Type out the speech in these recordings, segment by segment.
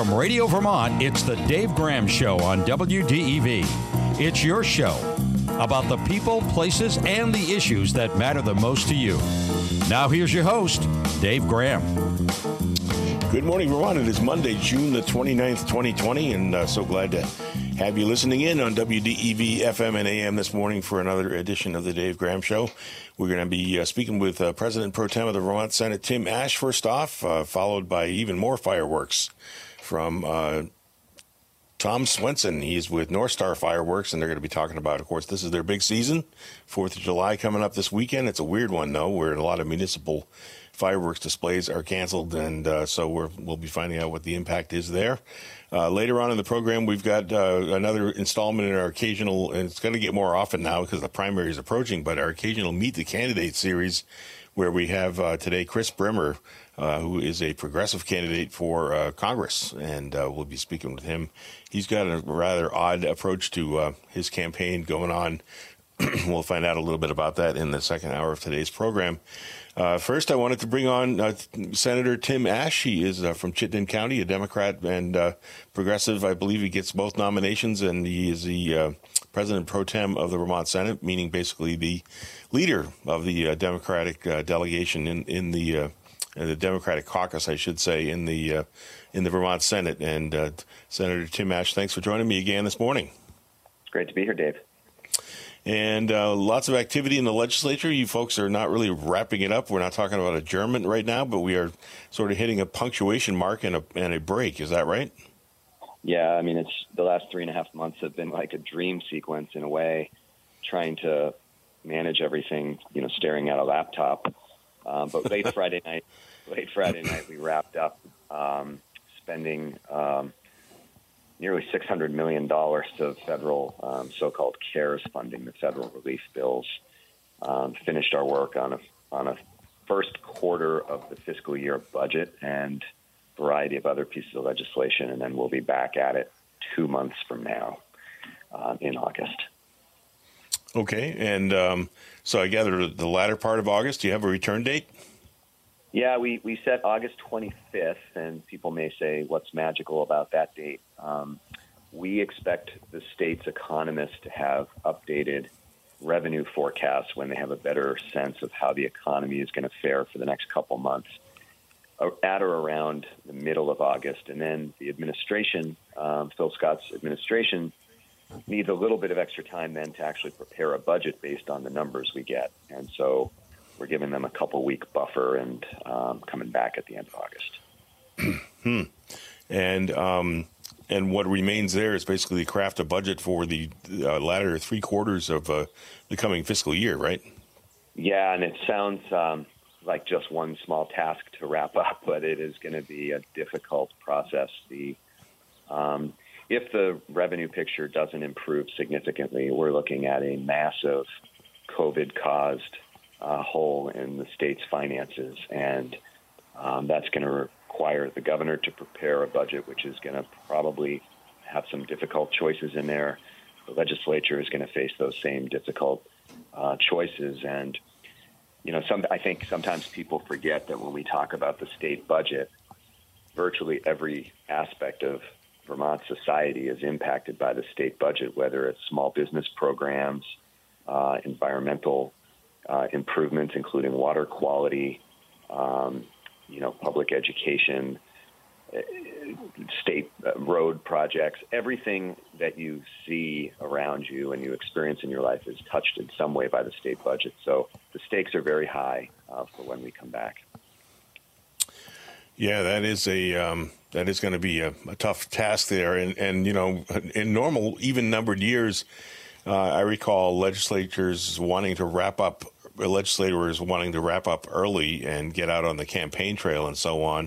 From Radio Vermont, it's the Dave Graham Show on WDEV. It's your show about the people, places, and the issues that matter the most to you. Now here's your host, Dave Graham. Good morning, Vermont. It is Monday, June the 29th, 2020, and so glad to have you listening in on WDEV FM and AM this morning for another edition of the Dave Graham Show. We're going to be speaking with President Pro Tem of the Vermont Senate, Tim Ashe, first off, followed by even more fireworks from Tom Swenson. He's with North Star Fireworks, and they're going to be talking about, of course, this is their big season. 4th of July coming up this weekend. It's a weird one, though, where a lot of municipal fireworks displays are canceled, and so we'll be finding out what the impact is there. Later on in the program, we've got another installment in our occasional, and it's going to get more often now because the primary is approaching, but our occasional Meet the Candidate series, where we have today Chris Brimmer, who is a progressive candidate for Congress, and we'll be speaking with him. He's got a rather odd approach to his campaign going on. We'll find out a little bit about that in the second hour of today's program. First, I wanted to bring on Senator Tim Ashe. He is from Chittenden County, a Democrat and progressive. I believe he gets both nominations, and he is the President Pro Tem of the Vermont Senate, meaning basically the leader of the Democratic delegation in the Democratic caucus, I should say, in the Vermont Senate. And Senator Tim Ashe, thanks for joining me again this morning. It's great to be here, Dave. And lots of activity in the legislature. You folks are not really wrapping it up. We're not talking about adjournment right now, but we are sort of hitting a punctuation mark and a break. Is that right? Yeah, I mean, it's the last 3.5 months have been like a dream sequence in a way, trying to manage everything, staring at a laptop. But late Friday night, we wrapped up spending nearly $600 million of federal so-called CARES funding, the federal relief bills. Finished our work on a first quarter of the fiscal year budget and a variety of other pieces of legislation, and then we'll be back at it 2 months from now in August. Okay, and so I gather the latter part of August, do you have a return date? Yeah, we set August 25th, and people may say, what's magical about that date? We expect the state's economists to have updated revenue forecasts when they have a better sense of how the economy is going to fare for the next couple months, at or around the middle of August. And then the administration, Phil Scott's administration, needs a little bit of extra time then to actually prepare a budget based on the numbers we get. And so we're giving them a couple-week buffer and coming back at the end of August. And what remains there is basically craft a budget for the latter 3 quarters of the coming fiscal year, right? Yeah, and it sounds like just one small task to wrap up, but it is going to be a difficult process. If the revenue picture doesn't improve significantly, we're looking at a massive COVID-caused hole in the state's finances, and that's going to require the governor to prepare a budget which is going to probably have some difficult choices in there. The legislature is going to face those same difficult choices, and I think sometimes people forget that when we talk about the state budget, virtually every aspect of Vermont society is impacted by the state budget, whether it's small business programs, environmental improvements, including water quality, public education, state road projects. Everything that you see around you and you experience in your life is touched in some way by the state budget. So the stakes are very high for when we come back. Yeah, that is going to be a tough task there. And in normal, even numbered years, I recall legislators wanting to wrap up early and get out on the campaign trail and so on.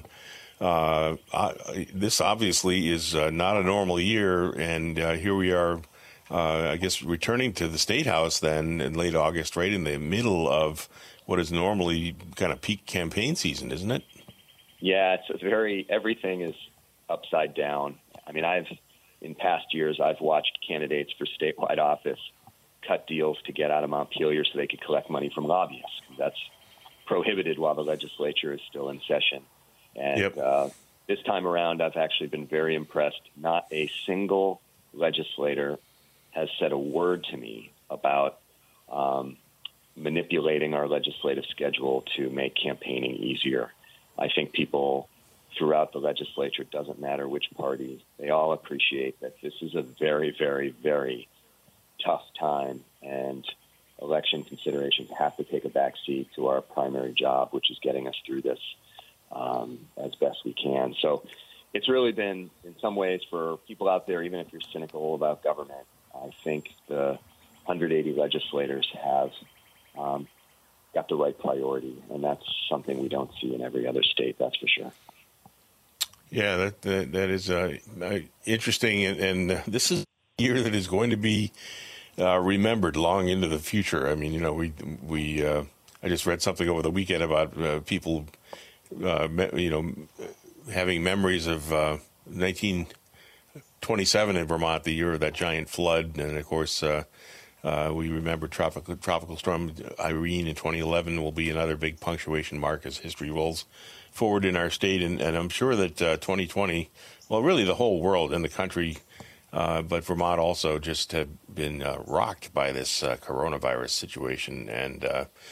This obviously is not a normal year, and here we are, I guess, returning to the State House then in late August, right in the middle of what is normally kind of peak campaign season, isn't it? Yeah, it's everything is upside down. I mean, in past years, I've watched candidates for statewide office cut deals to get out of Montpelier so they could collect money from lobbyists. That's prohibited while the legislature is still in session. And This time around, I've actually been very impressed. Not a single legislator has said a word to me about manipulating our legislative schedule to make campaigning easier. I think people throughout the legislature, doesn't matter which party, they all appreciate that this is a very, very, very tough time, and election considerations have to take a back seat to our primary job, which is getting us through this as best we can. So it's really been, in some ways, for people out there, even if you're cynical about government, I think the 180 legislators have got the right priority, and that's something we don't see in every other state, that's for sure. Yeah, that is interesting, and this is a year that is going to be remembered long into the future. I mean, you know, I just read something over the weekend about people, having memories of 1927 in Vermont, the year of that giant flood, and of course, we remember Tropical Storm Irene in 2011 will be another big punctuation mark as history rolls forward in our state, and I'm sure that 2020, well, really the whole world and the country, but Vermont also just have been rocked by this coronavirus situation. And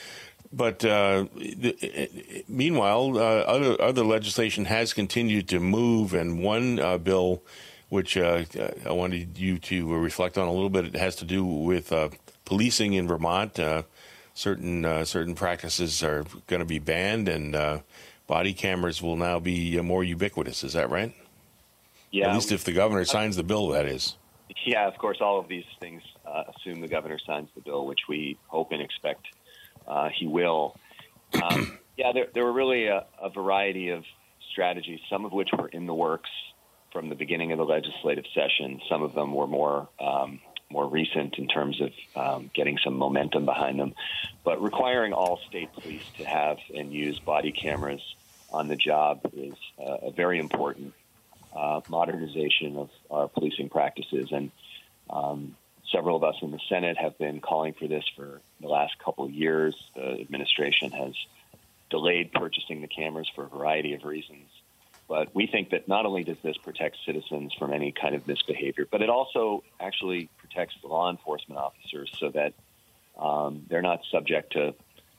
meanwhile, other legislation has continued to move, and one bill which I wanted you to reflect on a little bit, it has to do with policing in Vermont. Certain practices are going to be banned, and body cameras will now be more ubiquitous. Is that right? Yeah. At least if the governor signs the bill, that is. Yeah, of course, all of these things assume the governor signs the bill, which we hope and expect he will. There were really a variety of strategies, some of which were in the works from the beginning of the legislative session. Some of them were more recent in terms of getting some momentum behind them. But requiring all state police to have and use body cameras on the job is a very important modernization of our policing practices. And several of us in the Senate have been calling for this for the last couple of years. The administration has delayed purchasing the cameras for a variety of reasons. But we think that not only does this protect citizens from any kind of misbehavior, but it also actually protects the law enforcement officers so that they're not subject to,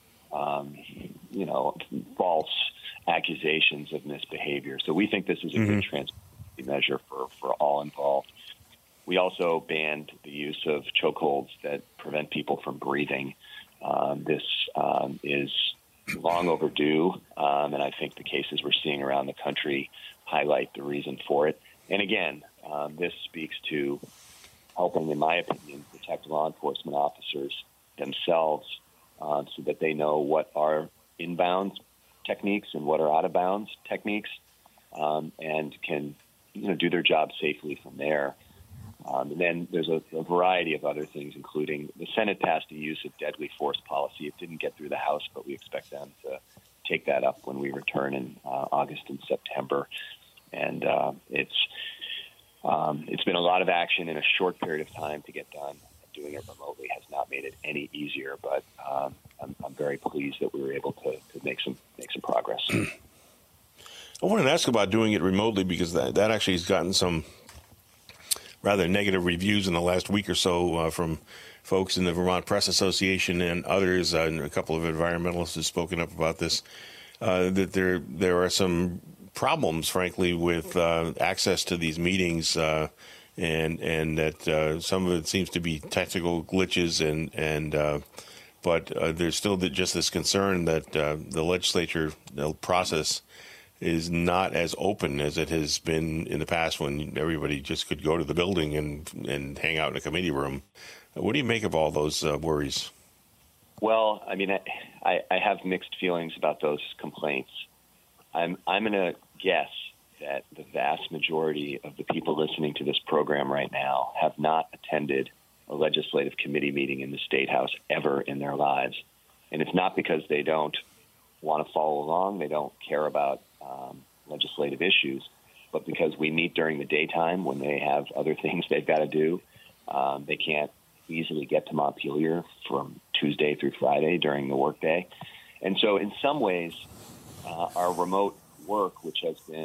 false accusations of misbehavior. So we think this is a good transparency measure for all involved. We also banned the use of chokeholds that prevent people from breathing. This is long overdue, and I think the cases we're seeing around the country highlight the reason for it. And again, this speaks to helping, in my opinion, protect law enforcement officers themselves so that they know what are inbound techniques and what are out-of-bounds techniques, and can do their job safely from there. And then there's a variety of other things, including the Senate passed a use of deadly force policy. It didn't get through the House, but we expect them to take that up when we return in August and September. And it's been a lot of action in a short period of time to get done. Doing it remotely has not made it any easier, but I'm very pleased that we were able to make some progress. I wanted to ask about doing it remotely because that actually has gotten some rather negative reviews in the last week or so from folks in the Vermont Press Association and others, and a couple of environmentalists have spoken up about this, that there are some problems, frankly, with access to these meetings, and that some of it seems to be technical glitches, but there's still just this concern that the legislature process is not as open as it has been in the past when everybody just could go to the building and hang out in a committee room. What do you make of all those worries? Well, I mean, I have mixed feelings about those complaints. I'm going to guess that the vast majority of the people listening to this program right now have not attended a legislative committee meeting in the State House ever in their lives. And it's not because they don't want to follow along, they don't care about legislative issues, but because we meet during the daytime when they have other things they've got to do. They can't easily get to Montpelier from Tuesday through Friday during the workday. And so in some ways, our remote work, which has been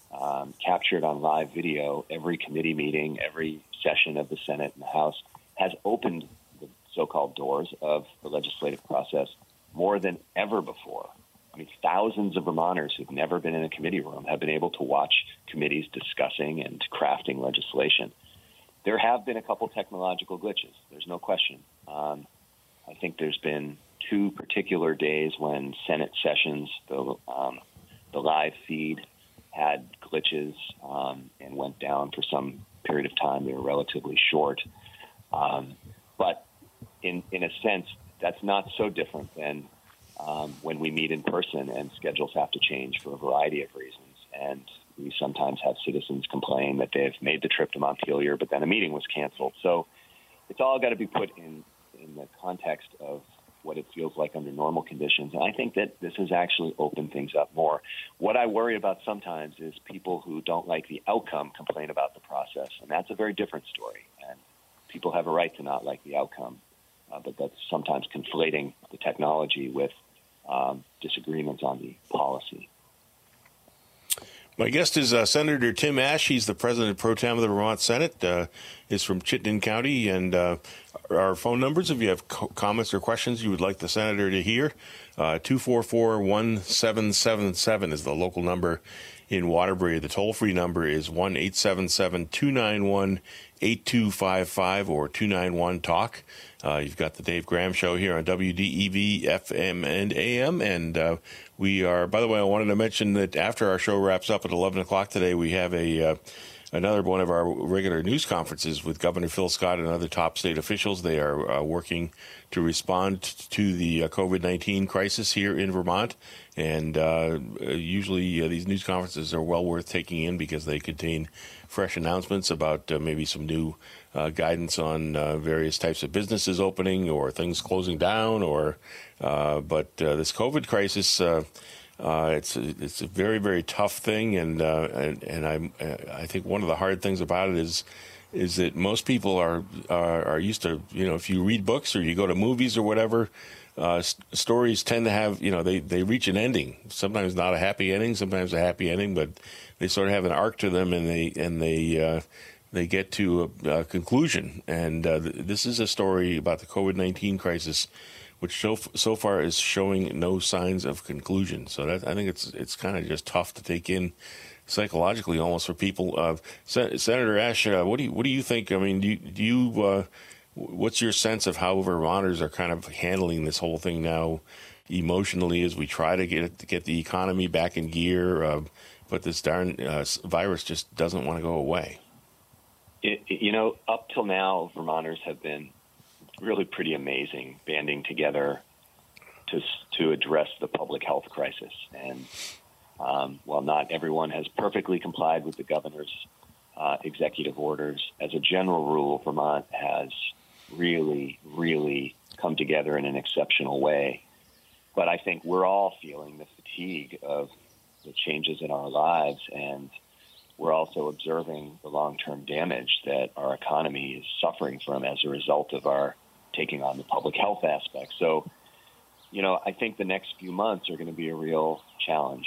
captured on live video, every committee meeting, every session of the Senate and the House has opened the so-called doors of the legislative process more than ever before. I mean, thousands of Vermonters who've never been in a committee room have been able to watch committees discussing and crafting legislation. There have been a couple technological glitches. There's no question. I think there's been two particular days when Senate sessions, the live feed had glitches and went down for some period of time. They were relatively short. But in a sense, that's not so different than when we meet in person and schedules have to change for a variety of reasons. And we sometimes have citizens complain that they've made the trip to Montpelier, but then a meeting was canceled. So it's all got to be put in the context of what it feels like under normal conditions. And I think that this has actually opened things up more. What I worry about sometimes is people who don't like the outcome complain about the process. And that's a very different story. And people have a right to not like the outcome. But that's sometimes conflating the technology with disagreements on the policy. My guest is Senator Tim Ashe. He's the president pro tem of the Vermont Senate. Is from Chittenden County. And our phone numbers, if you have comments or questions you would like the senator to hear, 244-1777 is the local number in Waterbury. The toll-free number is 1-877-291-8255 or 291-TALK. You've got the Dave Graham Show here on WDEV, FM, and AM. And we are, by the way, I wanted to mention that after our show wraps up at 11 o'clock today, we have another one of our regular news conferences with Governor Phil Scott and other top state officials. They are working to respond to the COVID-19 crisis here in Vermont. And usually these news conferences are well worth taking in because they contain fresh announcements about maybe some new guidance on various types of businesses opening or things closing down. But this COVID crisis, it's a very, very tough thing, and I think one of the hard things about it is that most people are used to, if you read books or you go to movies or whatever, stories tend to have, they reach an ending. Sometimes not a happy ending, sometimes a happy ending, but they sort of have an arc to them, and they get to a conclusion. And this is a story about the COVID-19 crisis, which so far is showing no signs of conclusion. So I think it's kind of just tough to take in psychologically, almost for people. Senator Ashe, what do you think? I mean, do you what's your sense of how Vermonters are kind of handling this whole thing now, emotionally, as we try to get the economy back in gear, but this darn virus just doesn't want to go away? Up till now, Vermonters have been really pretty amazing, banding together to address the public health crisis. And while not everyone has perfectly complied with the governor's executive orders, as a general rule, Vermont has really, really come together in an exceptional way. But I think we're all feeling the fatigue of the changes in our lives, and we're also observing the long-term damage that our economy is suffering from as a result of our taking on the public health aspect. So, I think the next few months are going to be a real challenge.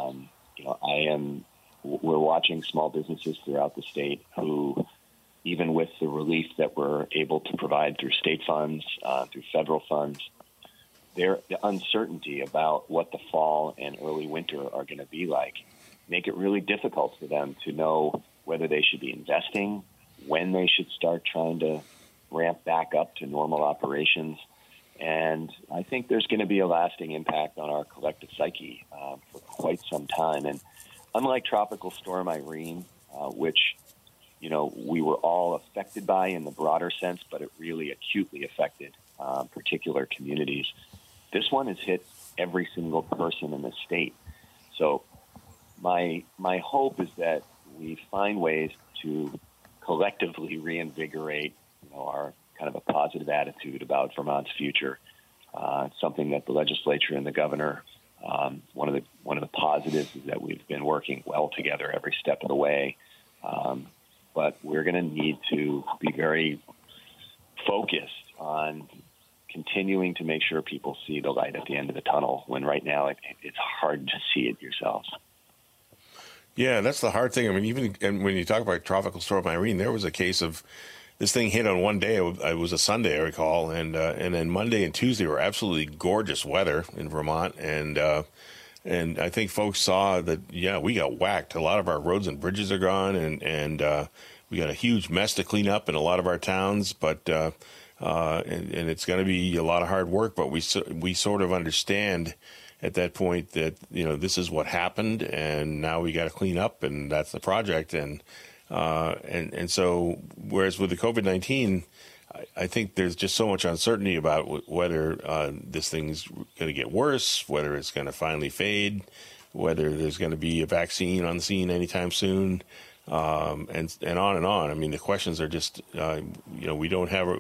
We're watching small businesses throughout the state who, even with the relief that we're able to provide through state funds, through federal funds, the uncertainty about what the fall and early winter are going to be like make it really difficult for them to know whether they should be investing, when they should start trying to ramp back up to normal operations. And I think there's going to be a lasting impact on our collective psyche for quite some time. And unlike Tropical Storm Irene, which, we were all affected by in the broader sense, but it really acutely affected particular communities, this one has hit every single person in the state. So my hope is that we find ways to collectively reinvigorate our kind of a positive attitude about Vermont's future. Something that the legislature and the governor, one of the positives is that we've been working well together every step of the way. But we're going to need to be very focused on continuing to make sure people see the light at the end of the tunnel, when right now it's hard to see it yourselves. Yeah, that's the hard thing. I mean, even and when you talk about Tropical Storm Irene, there was a case of this thing hit on one day. It was a Sunday, I recall, and then Monday and Tuesday were absolutely gorgeous weather in Vermont, and I think folks saw that, yeah, we got whacked. A lot of our roads and bridges are gone, and we got a huge mess to clean up in a lot of our towns, but and it's going to be a lot of hard work. But we sort of understand at that point that, you know, this is what happened, and now we got to clean up, and that's the project. And so, whereas with the COVID-19, I think there's just so much uncertainty about whether this thing's going to get worse, whether it's going to finally fade, whether there's going to be a vaccine on the scene anytime soon, and on and on. I mean, the questions are just, we don't have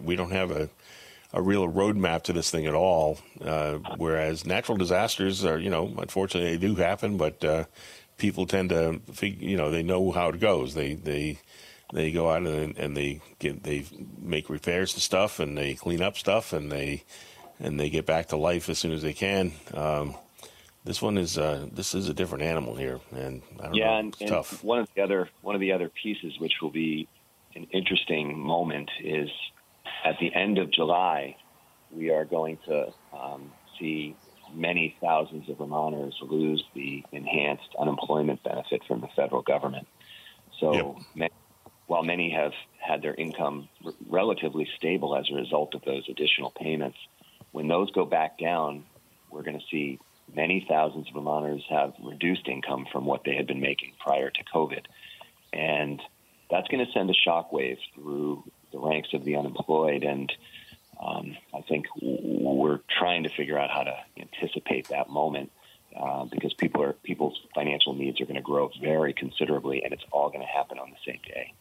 a real roadmap to this thing at all. Whereas natural disasters are, unfortunately they do happen, but people tend to figure, they know how it goes. They go out and they make repairs to stuff, and they clean up stuff, and they get back to life as soon as they can. This is a different animal here, and I don't know. It's tough. One of the other pieces, which will be an interesting moment, is at the end of July, we are going to see many thousands of Vermonters lose the enhanced unemployment benefit from the federal government. So while many have had their income relatively stable as a result of those additional payments, when those go back down, we're going to see many thousands of Vermonters have reduced income from what they had been making prior to COVID. And that's going to send a shockwave through the ranks of the unemployed. And I think we're trying to figure out how to anticipate that moment because people's financial needs are going to grow very considerably, and it's all going to happen on the same day.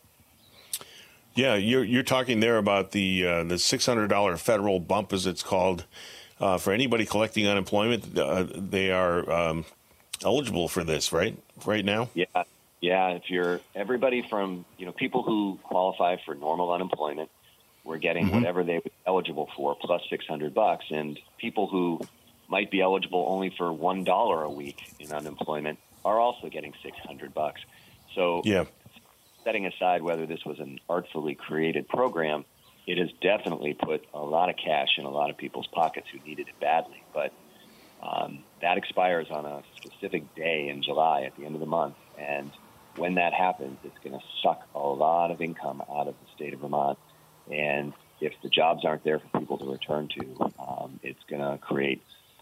Yeah, you're talking there about the $600 federal bump, as it's called, for anybody collecting unemployment. They are eligible for this, right? Right now. Yeah. If you're everybody from people who qualify for normal unemployment, we're getting whatever they were eligible for plus $600, and people who might be eligible only for $1 a week in unemployment are also getting $600. So setting aside whether this was an artfully created program, it has definitely put a lot of cash in a lot of people's pockets who needed it badly. But that expires on a specific day in July at the end of the month. And when that happens, it's going to suck a lot of income out of the state of Vermont. And if the jobs aren't there for people to return to, it's going to create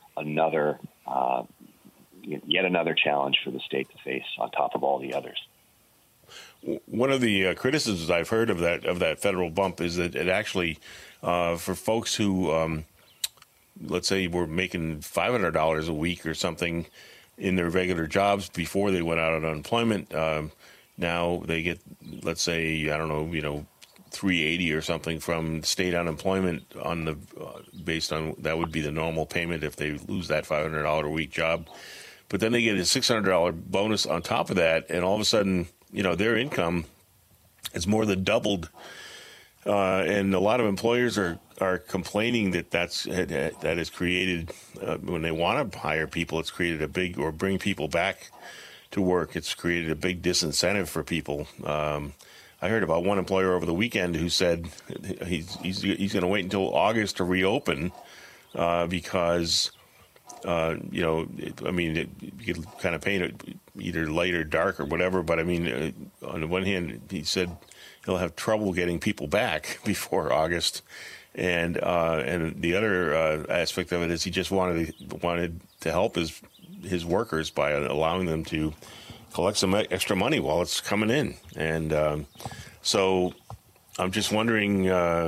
yet another challenge for the state to face on top of all the others. One of the criticisms I've heard of that federal bump is that it actually, for folks who, let's say, were making $500 a week or something in their regular jobs before they went out on unemployment, now they get, let's say, I don't know, $380 or something from state unemployment on the based on that would be the normal payment if they lose that $500 a week job. But then they get a $600 bonus on top of that, and all of a sudden, their income is more than doubled. And a lot of employers are complaining that has created when they want to hire people, it's created a big or bring people back to work. It's created a big disincentive for people. I heard about one employer over the weekend who said he's going to wait until August to reopen because, you could kind of paint it either light or dark or whatever. But I mean, on the one hand, he said he'll have trouble getting people back before August, and the other aspect of it is he just wanted to help his workers by allowing them to collect some extra money while it's coming in. And so I'm just wondering,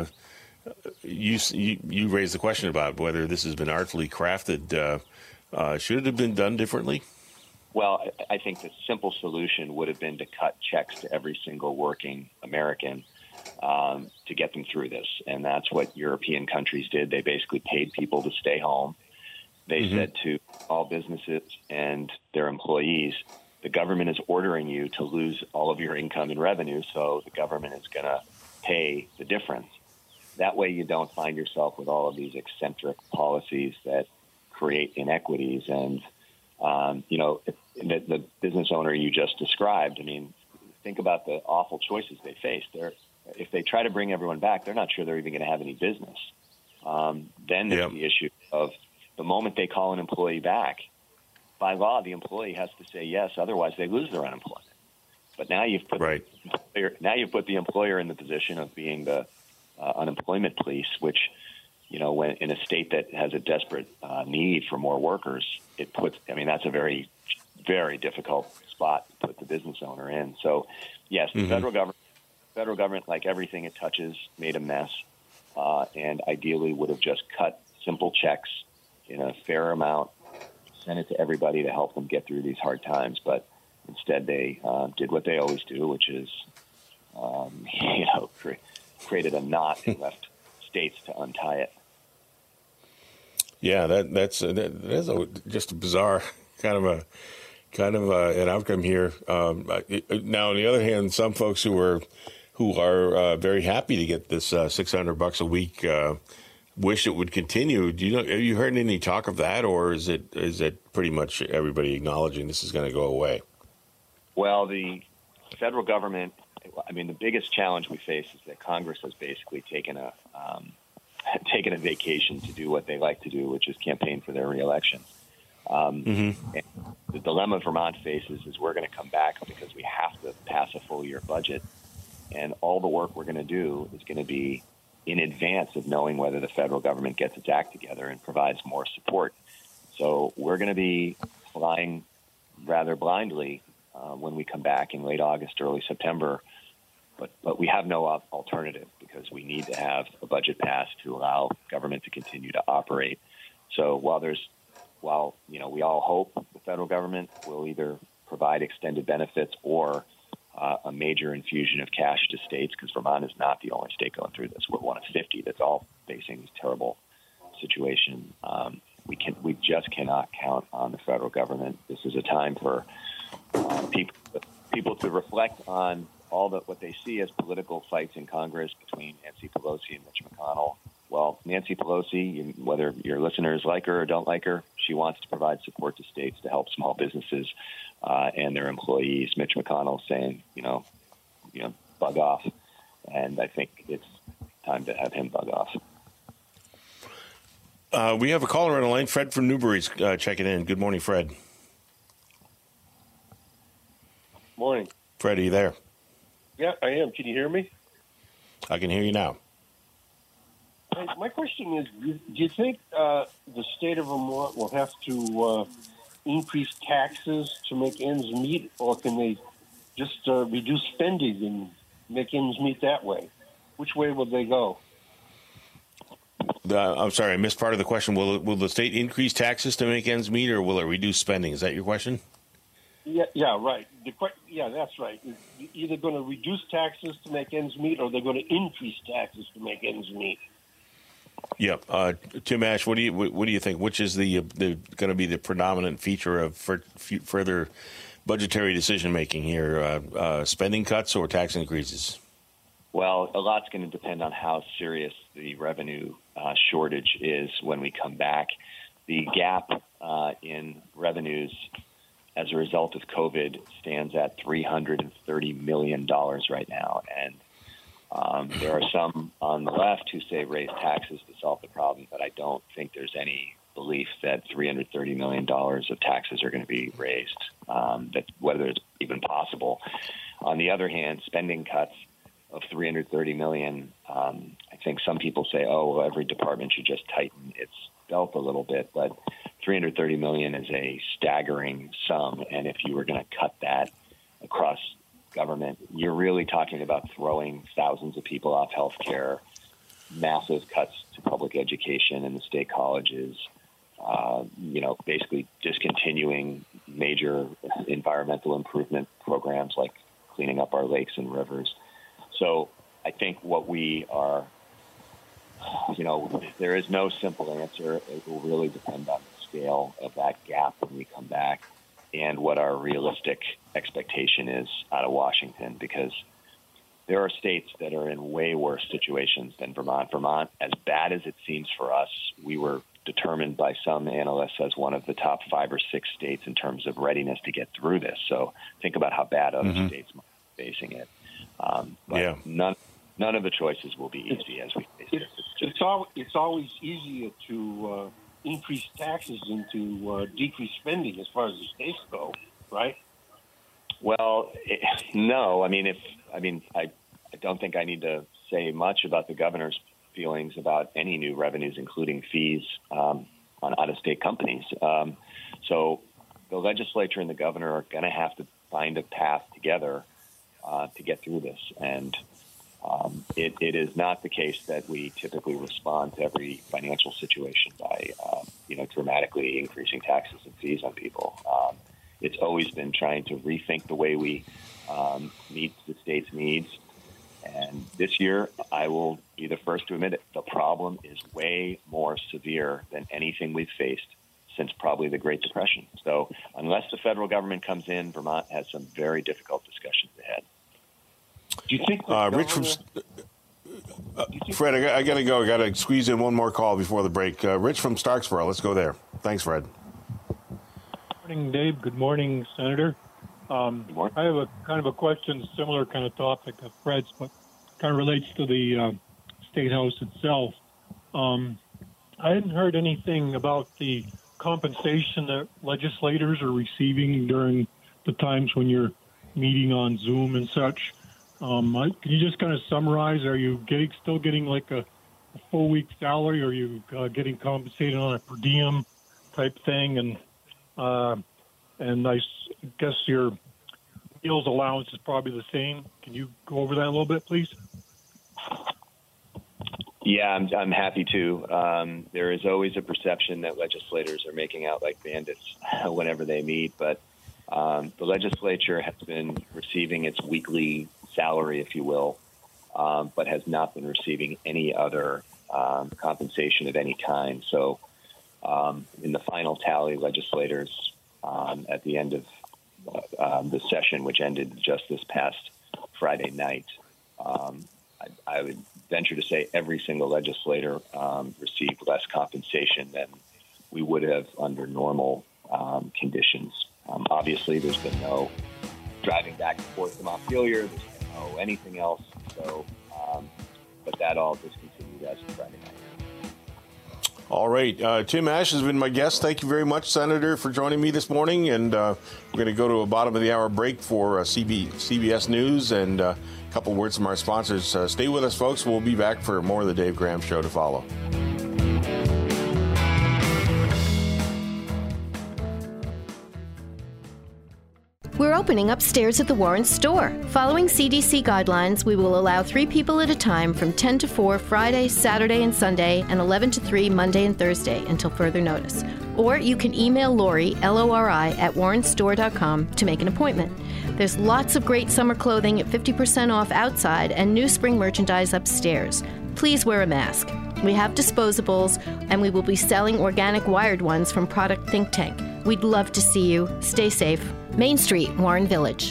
you raised the question about whether this has been artfully crafted. Should it have been done differently? Well, I think the simple solution would have been to cut checks to every single working American to get them through this. And that's what European countries did. They basically paid people to stay home. They said to all businesses and their employees, the government is ordering you to lose all of your income and revenue, so the government is going to pay the difference. That way you don't find yourself with all of these eccentric policies that create inequities. And The business owner you just described, I mean, think about the awful choices they face. If they try to bring everyone back, they're not sure they're even going to have any business. Then there's the issue of the moment they call an employee back, by law, the employee has to say yes, otherwise they lose their unemployment. But now you've put the employer in the position of being the unemployment police, which, when in a state that has a desperate need for more workers, that's a very, very difficult spot to put the business owner in. So, yes, the federal government, like everything it touches, made a mess, and ideally would have just cut simple checks in a fair amount, sent it to everybody to help them get through these hard times. But instead, they did what they always do, which is, created a knot and left states to untie it. Yeah, that's just a bizarre kind of an outcome here. Now, on the other hand, some folks who are very happy to get this $600 a week wish it would continue. Have you heard any talk of that, or is it pretty much everybody acknowledging this is going to go away? Well, the federal government, the biggest challenge we face is that Congress has basically taken a vacation to do what they like to do, which is campaign for their reelection. And the dilemma Vermont faces is we're going to come back because we have to pass a full year budget, and all the work we're going to do is going to be in advance of knowing whether the federal government gets its act together and provides more support. So we're going to be flying rather blindly when we come back in late August, early September. But we have no alternative because we need to have a budget passed to allow government to continue to operate. So while we all hope the federal government will either provide extended benefits or a major infusion of cash to states, because Vermont is not the only state going through this. We're one of 50 that's all facing this terrible situation. We just cannot count on the federal government. This is a time for people to reflect on what they see as political fights in Congress between Nancy Pelosi and Mitch McConnell. Well, Nancy Pelosi, whether your listeners like her or don't like her, she wants to provide support to states to help small businesses and their employees. Mitch McConnell saying, bug off. And I think it's time to have him bug off. We have a caller on the line. Fred from Newbury's checking in. Good morning, Fred. Morning. Fred, are you there? Yeah, I am. Can you hear me? I can hear you now. Hey, my question is, do you think the state of Vermont will have to increase taxes to make ends meet, or can they just reduce spending and make ends meet that way? Which way will they go? I'm sorry, I missed part of the question. Will the state increase taxes to make ends meet, or will it reduce spending? Is that your question? Yeah, right. Yeah, that's right. You're either going to reduce taxes to make ends meet, or they're going to increase taxes to make ends meet. Yeah, Tim Ash, what do you think? Which is the going to be the predominant feature of further budgetary decision making here? Spending cuts or tax increases? Well, a lot's going to depend on how serious the revenue shortage is when we come back. The gap in revenues as a result of COVID stands at $330 million right now. And there are some on the left who say raise taxes to solve the problem, but I don't think there's any belief that $330 million of taxes are going to be raised, that whether it's even possible. On the other hand, spending cuts of $330 million, I think some people say, every department should just tighten its belt a little bit, but $330 million is a staggering sum, and if you were going to cut that across government, you're really talking about throwing thousands of people off health care, massive cuts to public education in the state colleges, basically discontinuing major environmental improvement programs like cleaning up our lakes and rivers. So I think what we are, there is no simple answer. It will really depend on the scale of that gap when we come back and what our realistic expectation is out of Washington, because there are states that are in way worse situations than Vermont. Vermont, as bad as it seems for us, we were determined by some analysts as one of the top 5 or 6 states in terms of readiness to get through this. So think about how bad other states might be facing it. But none of the choices will be easy as we face this. It's always easier to increase taxes than to decrease spending as far as the states go, right? Well, no. I don't think I need to say much about the governor's feelings about any new revenues, including fees on out-of-state companies. So the legislature and the governor are going to have to find a path together to get through this. And it is not the case that we typically respond to every financial situation by, dramatically increasing taxes and fees on people. It's always been trying to rethink the way we meet the state's needs. And this year, I will be the first to admit it, the problem is way more severe than anything we've faced since probably the Great Depression. So unless the federal government comes in, Vermont has some very difficult discussions ahead. Do you think Rich from Fred, I got to go. I got to squeeze in one more call before the break. Rich from Starksboro, let's go there. Thanks, Fred. Good morning, Dave. Good morning, Senator. I have a kind of a question, similar kind of topic of Fred's, but kind of relates to the State House itself. I hadn't heard anything about the compensation that legislators are receiving during the times when you're meeting on Zoom and such. Can you just kind of summarize? Are you still getting like a full week salary? Or are you getting compensated on a per diem type thing? And I guess your meals allowance is probably the same. Can you go over that a little bit, please? Yeah, I'm happy to. There is always a perception that legislators are making out like bandits whenever they meet, but the legislature has been receiving its weekly salary, if you will, but has not been receiving any other compensation of any kind. So in the final tally, legislators at the end of the session, which ended just this past Friday night, I would venture to say every single legislator received less compensation than we would have under normal conditions. Obviously, there's been no driving back and forth to Montpelier. There's been no anything else. So, but that all discontinued as of Friday night. All right. Tim Ash has been my guest. Thank you very much, Senator, for joining me this morning. And we're going to go to a bottom of the hour break for CBS News and a couple words from our sponsors. Stay with us, folks. We'll be back for more of the Dave Graham Show to follow. We're opening upstairs at the Warren store. Following CDC guidelines, we will allow 3 people at a time from 10 to 4 Friday, Saturday, and Sunday, and 11 to 3 Monday and Thursday until further notice. Or you can email Lori, Lori, at warrenstore.com to make an appointment. There's lots of great summer clothing at 50% off outside and new spring merchandise upstairs. Please wear a mask. We have disposables, and we will be selling organic wired ones from Product Think Tank. We'd love to see you. Stay safe. Main Street, Warren Village.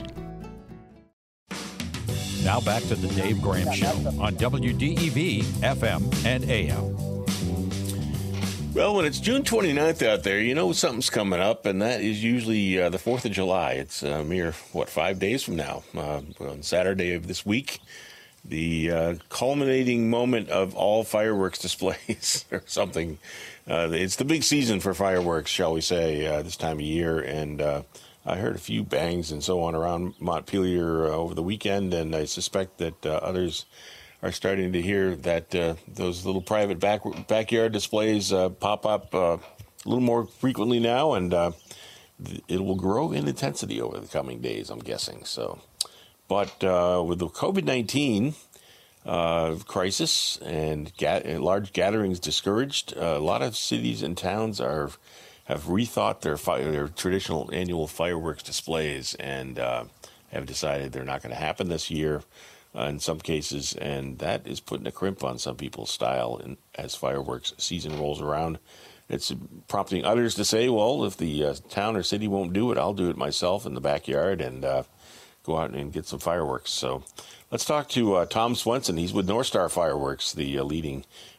Now back to the Dave Graham Show on WDEV, FM, and AM. Well, when it's June 29th out there, you know something's coming up, and that is usually the 4th of July. It's a mere, 5 days from now, on Saturday of this week. The culminating moment of all fireworks displays or something. It's the big season for fireworks, shall we say, this time of year. And I heard a few bangs and so on around Montpelier over the weekend, and I suspect that others are starting to hear that those little private backyard displays pop up a little more frequently now, and it will grow in intensity over the coming days, I'm guessing. So, but with the COVID-19 crisis and large gatherings discouraged, a lot of cities and towns have rethought their traditional annual fireworks displays and have decided they're not going to happen this year in some cases, and that is putting a crimp on some people's style as fireworks season rolls around. It's prompting others to say, well, if the town or city won't do it, I'll do it myself in the backyard and go out and get some fireworks. So let's talk to Tom Swenson. He's with North Star Fireworks, the leading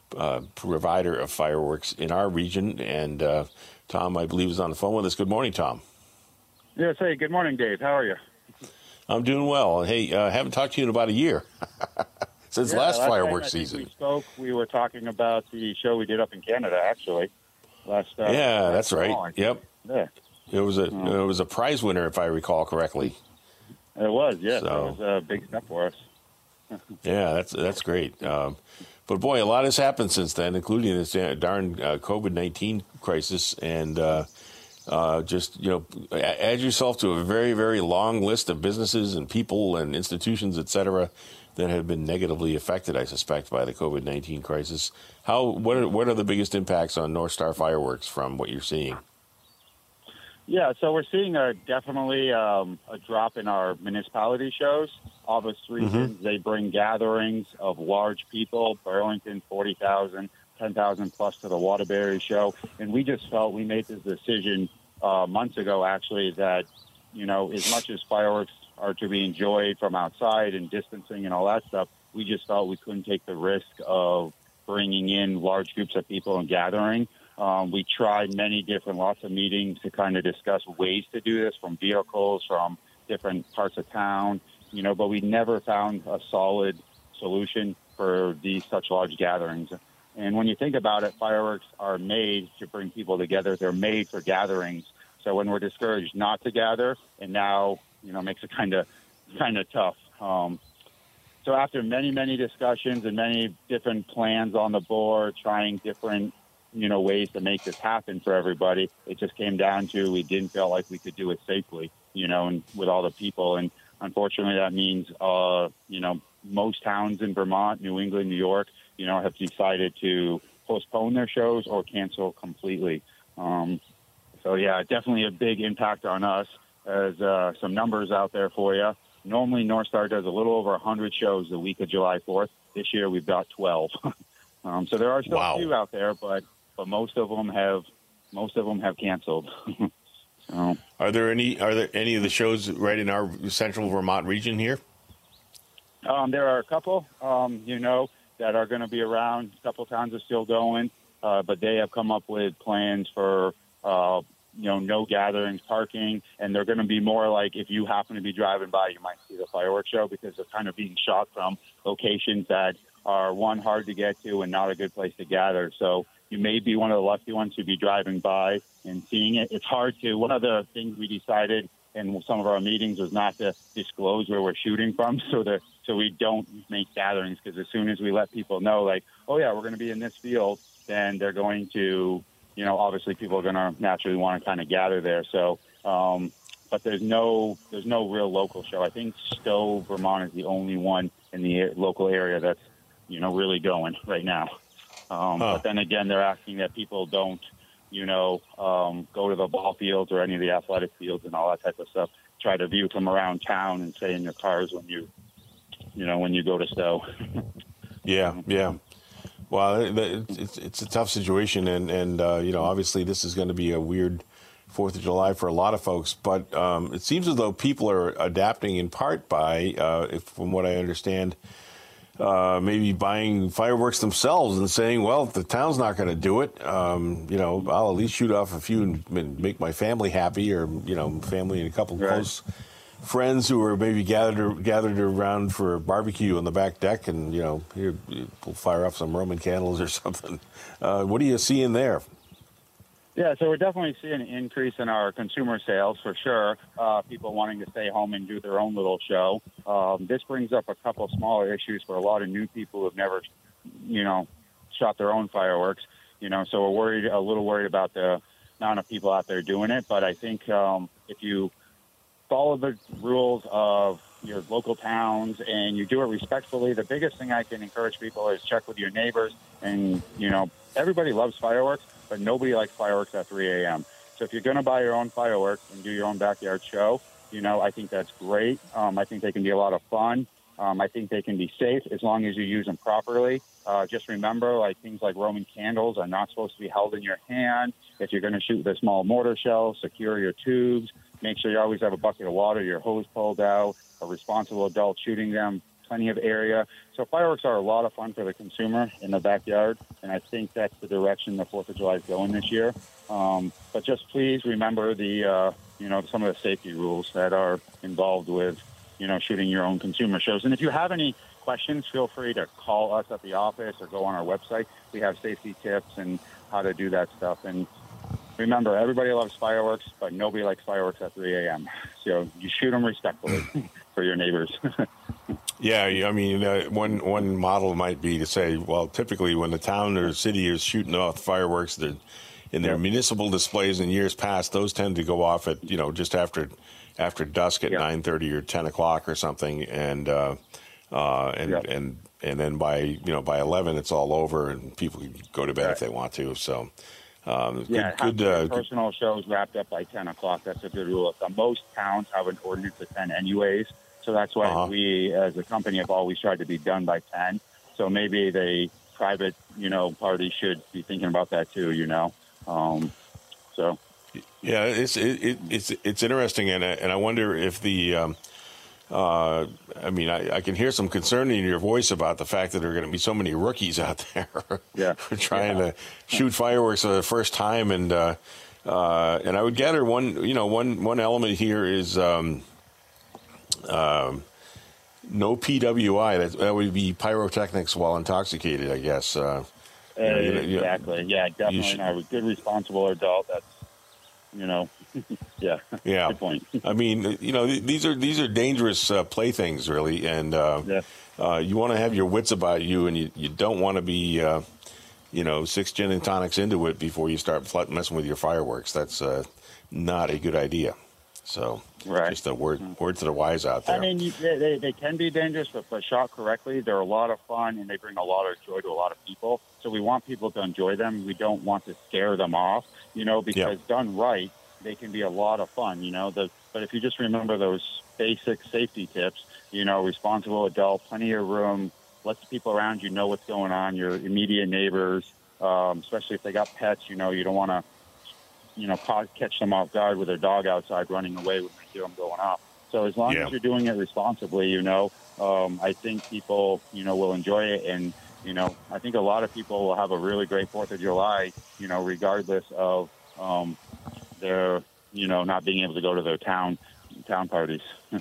provider of fireworks in our region. And Tom, I believe, is on the phone with us. Good morning, Tom. Yes, hey, good morning, Dave. How are you? I'm doing well. Hey, haven't talked to you in about a year. Since last fireworks season. We spoke. We were talking about the show we did up in Canada, actually. That's right. Fall. Yep. Yeah. It was a prize winner, if I recall correctly. It was, yes. So, it was a big step for us. Yeah, that's great. But boy, a lot has happened since then, including this darn COVID-19 crisis, and just add yourself to a very, very long list of businesses and people and institutions, et cetera, that have been negatively affected, I suspect, by the COVID-19 crisis. What are the biggest impacts on North Star Fireworks from what you're seeing? Yeah, so we're seeing definitely a drop in our municipality shows. All those regions, they bring gatherings of large people. Burlington, 40,000, 10,000 plus to the Waterbury show. And we just felt we made this decision months ago, actually, that, as much as fireworks are to be enjoyed from outside and distancing and all that stuff, we just felt we couldn't take the risk of bringing in large groups of people and gathering. We tried lots of meetings to kind of discuss ways to do this, from vehicles, from different parts of town, but we never found a solid solution for these such large gatherings. And when you think about it, fireworks are made to bring people together. They're made for gatherings. So when we're discouraged not to gather, and now, makes it kind of tough. So after many discussions and many different plans on the board, trying different ways to make this happen for everybody, it just came down to we didn't feel like we could do it safely, and with all the people. And unfortunately, that means, most towns in Vermont, New England, New York, have decided to postpone their shows or cancel completely. So, yeah, definitely a big impact on us. As some numbers out there for you. Normally, North Star does a little over 100 shows the week of July 4th. This year, we've got 12. So there are still a few out there, but most of them have canceled. So, Are there any of the shows right in our central Vermont region here? There are a couple, that are going to be around. A couple towns are still going, but they have come up with plans for, no gatherings, parking, and they're going to be more like if you happen to be driving by, you might see the fireworks show, because they're kind of being shot from locations that are, one, hard to get to and not a good place to gather. So you may be one of the lucky ones to be driving by and seeing it. It's hard to. One of the things we decided in some of our meetings was not to disclose where we're shooting from, so we don't make gatherings, because as soon as we let people know, like, oh yeah, we're going to be in this field, then they're going to, obviously people are going to naturally want to kind of gather there. So, but there's no real local show. I think Stowe, Vermont is the only one in the local area that's, really going right now. But then again, they're asking that people don't, go to the ball fields or any of the athletic fields and all that type of stuff. Try to view from around town and stay in your cars when you go to Stowe. Yeah. Well, it's a tough situation, and obviously this is going to be a weird 4th of July for a lot of folks. But it seems as though people are adapting in part by, from what I understand, maybe buying fireworks themselves and saying, well, if the town's not going to do it, I'll at least shoot off a few and make my family happy, or, family and a couple close friends who are maybe gathered around for a barbecue on the back deck, and, here, we'll fire off some Roman candles or something. What are you seeing there? Yeah, so we're definitely seeing an increase in our consumer sales for sure. People wanting to stay home and do their own little show. This brings up a couple smaller issues for a lot of new people who have never, shot their own fireworks. So we're a little worried about the amount of people out there doing it. But I think if you follow the rules of your local towns and you do it respectfully, the biggest thing I can encourage people is check with your neighbors. And, everybody loves fireworks, but nobody likes fireworks at 3 a.m. So if you're going to buy your own fireworks and do your own backyard show, I think that's great. I think they can be a lot of fun. I think they can be safe as long as you use them properly. Just remember, things like Roman candles are not supposed to be held in your hand. If you're going to shoot with a small mortar shell, secure your tubes. Make sure you always have a bucket of water, your hose pulled out, a responsible adult shooting them plenty of area. So fireworks are a lot of fun for the consumer in the backyard, and I think that's the direction the 4th of July is going this year. But just please remember the, some of the safety rules that are involved with, shooting your own consumer shows. And if you have any questions, feel free to call us at the office or go on our website. We have safety tips and how to do that stuff. And remember, everybody loves fireworks, but nobody likes fireworks at 3 a.m. So you shoot them respectfully for your neighbors. Yeah, I mean, one model might be to say, well, typically when the town or city is shooting off fireworks, in their municipal displays in years past, those tend to go off at just after dusk at 9:30 or 10 o'clock or something, and then by 11 it's all over and people can go to bed if they want to. So good personal shows wrapped up by 10 o'clock. That's a good rule. Most towns have an ordinance at 10 anyways, so that's why we as a company have always tried to be done by 10. So maybe the private party should be thinking about that too. Yeah, it's interesting, and I wonder if the I can hear some concern in your voice about the fact that there are going to be so many rookies out there trying to shoot fireworks for the first time, and I would gather one element here is no PWI. That would be pyrotechnics while intoxicated, I guess. Exactly. Yeah, definitely not a good responsible adult. That's yeah. Good point. I mean, these are dangerous playthings, really, and you want to have your wits about you, and you don't want to be 6 gin and tonics into it before you start messing with your fireworks. That's not a good idea. So, just a word to the wise out there. I mean, they can be dangerous, but shot correctly, they're a lot of fun, and they bring a lot of joy to a lot of people. So we want people to enjoy them. We don't want to scare them off, because done right, they can be a lot of fun, But if you just remember those basic safety tips, responsible adult, plenty of room, let the people around you know what's going on, your immediate neighbors, especially if they got pets, you don't want to catch them off guard with their dog outside running away when they hear them going off. So as long as you're doing it responsibly, I think people, will enjoy it. And, I think a lot of people will have a really great 4th of July, regardless of their, not being able to go to their town parties.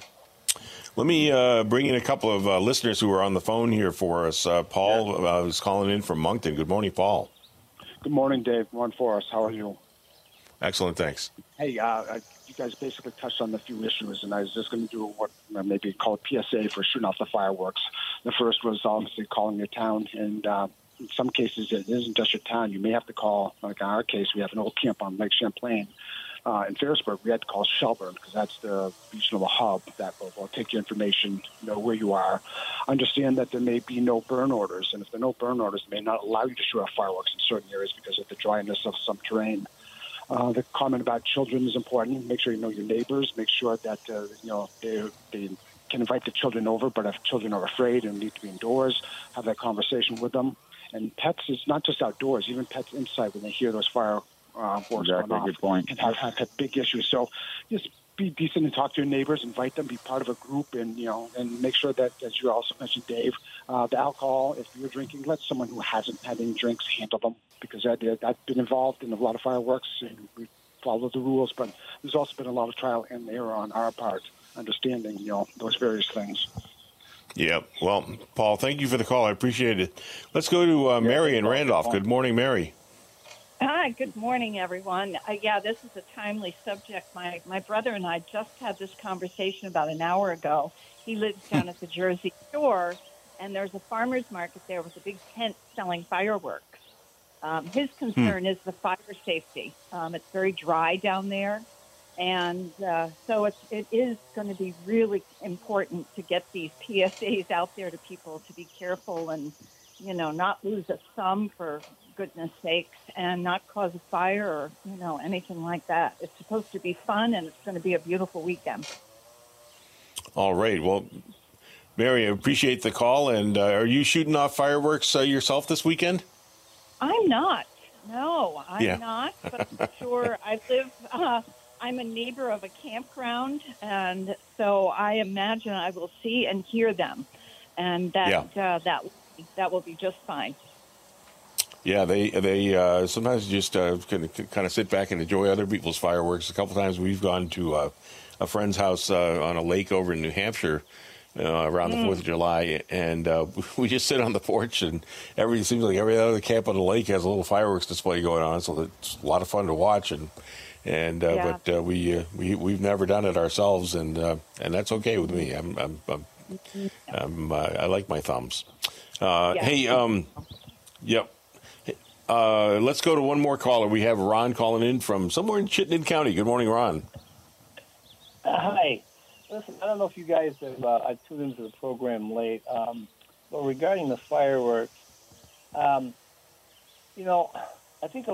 Let me bring in a couple of listeners who are on the phone here for us. Paul is calling in from Moncton. Good morning, Paul. Good morning, Dave. Ron Forrest. How are you? Excellent, thanks. Hey, you guys basically touched on a few issues, and I was just going to do what maybe called PSA for shooting off the fireworks. The first was obviously calling your town, and in some cases it isn't just your town. You may have to call, like in our case, we have an old camp on Lake Champlain. In Ferrisburg, we had to call Shelburne because that's the regional hub that will take your information, know where you are. Understand that there may be no burn orders, and if there are no burn orders, they may not allow you to shoot off fireworks in certain areas because of the dryness of some terrain. The comment about children is important. Make sure you know your neighbors. Make sure that they can invite the children over, but if children are afraid and need to be indoors, have that conversation with them. And pets is not just outdoors, even pets inside when they hear those fireworks going off. Good point. Can have big issues. So just be decent and talk to your neighbors, invite them, be part of a group, and and make sure that, as you also mentioned, Dave, the alcohol, if you're drinking, let someone who hasn't had any drinks handle them, because I've been involved in a lot of fireworks and we follow the rules, but there's also been a lot of trial and error on our part, understanding those various things. Yeah. Well, Paul, thank you for the call. I appreciate it. Let's go to Mary in Randolph. Good morning, Mary. Hi, good morning, everyone. This is a timely subject. My brother and I just had this conversation about an hour ago. He lives down at the Jersey Shore, and there's a farmer's market there with a big tent selling fireworks. His concern is the fire safety. It's very dry down there, and so it is going to be really important to get these PSAs out there to people to be careful and, not lose a thumb for goodness sakes, and not cause a fire or, anything like that. It's supposed to be fun, and it's going to be a beautiful weekend. All right. Well, Mary, I appreciate the call. And are you shooting off fireworks yourself this weekend? I'm not. No, I'm not. But I'm sure I live, I'm a neighbor of a campground, and so I imagine I will see and hear them. and that will be just fine. Yeah, they sometimes just kind of sit back and enjoy other people's fireworks. A couple times we've gone to a friend's house on a lake over in New Hampshire around the 4th of July, and we just sit on the porch, and it seems like every other camp on the lake has a little fireworks display going on, so it's a lot of fun to watch. But we've never done it ourselves, and that's okay with me. I like my thumbs. Hey, yep. Let's go to one more caller. We have Ron calling in from somewhere in Chittenden County. Good morning, Ron. Hi. Listen, I don't know if you guys have, I tuned into the program late, but regarding the fireworks, I think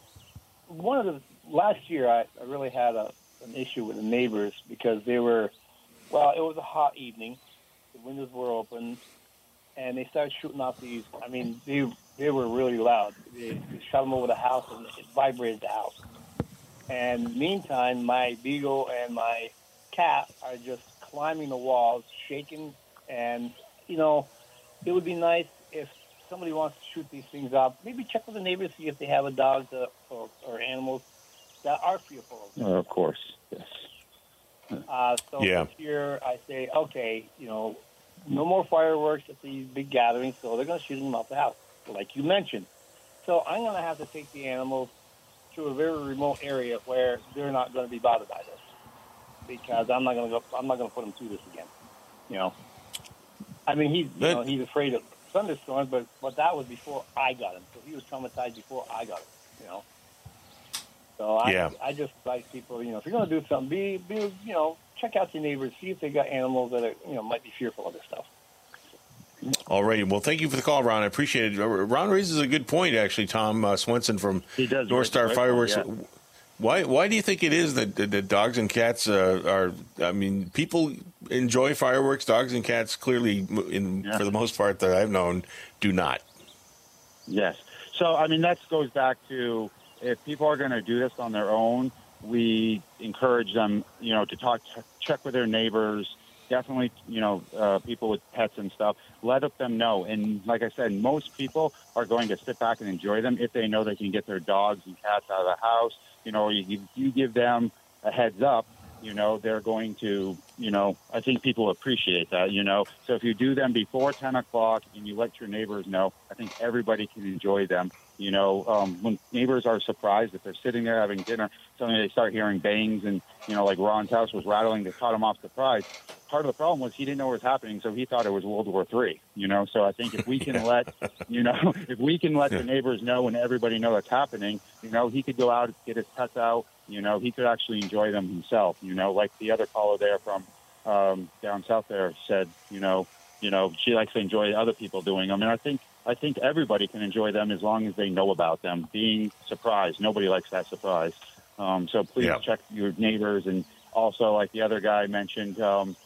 last year I really had an issue with the neighbors because it was a hot evening, the windows were open, and they started shooting off these, they were really loud. They shot them over the house, and it vibrated the house. And meantime, my beagle and my cat are just climbing the walls, shaking, and, it would be nice if somebody wants to shoot these things up. Maybe check with the neighbors, see if they have a dog or animals that are fearful of them. Of course, yes. This year I say, okay, no more fireworks at these big gatherings, so they're going to shoot them off the house, like you mentioned. So I'm going to have to take the animals to a very remote area where they're not going to be bothered by this, because I'm not going to put them through this again. He's afraid of thunderstorms, but that was before I got him, so he was traumatized before I got him. So I just like people, if you're going to do something, check out your neighbors, see if they got animals that are, might be fearful of this stuff. All right. Well, thank you for the call, Ron. I appreciate it. Ron raises a good point, actually, Tom Swenson from North Star Fireworks. Yeah. Why do you think it is that dogs and cats people enjoy fireworks? Dogs and cats clearly, for the most part that I've known, do not. Yes. So, that goes back to, if people are going to do this on their own, we encourage them, to check with their neighbors, definitely, people with pets and stuff, let them know. And like I said, most people are going to sit back and enjoy them if they know they can get their dogs and cats out of the house. You give them a heads up, they're going to, I think people appreciate that, So if you do them before 10 o'clock and you let your neighbors know, I think everybody can enjoy them. When neighbors are surprised, if they're sitting there having dinner, suddenly they start hearing bangs and, like Ron's house was rattling, they caught him off surprise. Part of the problem was he didn't know what was happening, so he thought it was World War III, So I think if we can let the neighbors know and everybody know what's happening, he could go out, get his pets out, he could actually enjoy them himself, like the other caller there from down south there said, she likes to enjoy other people doing them. And I think everybody can enjoy them as long as they know about them. Being surprised, nobody likes that surprise. So please check your neighbors, and also, like the other guy mentioned,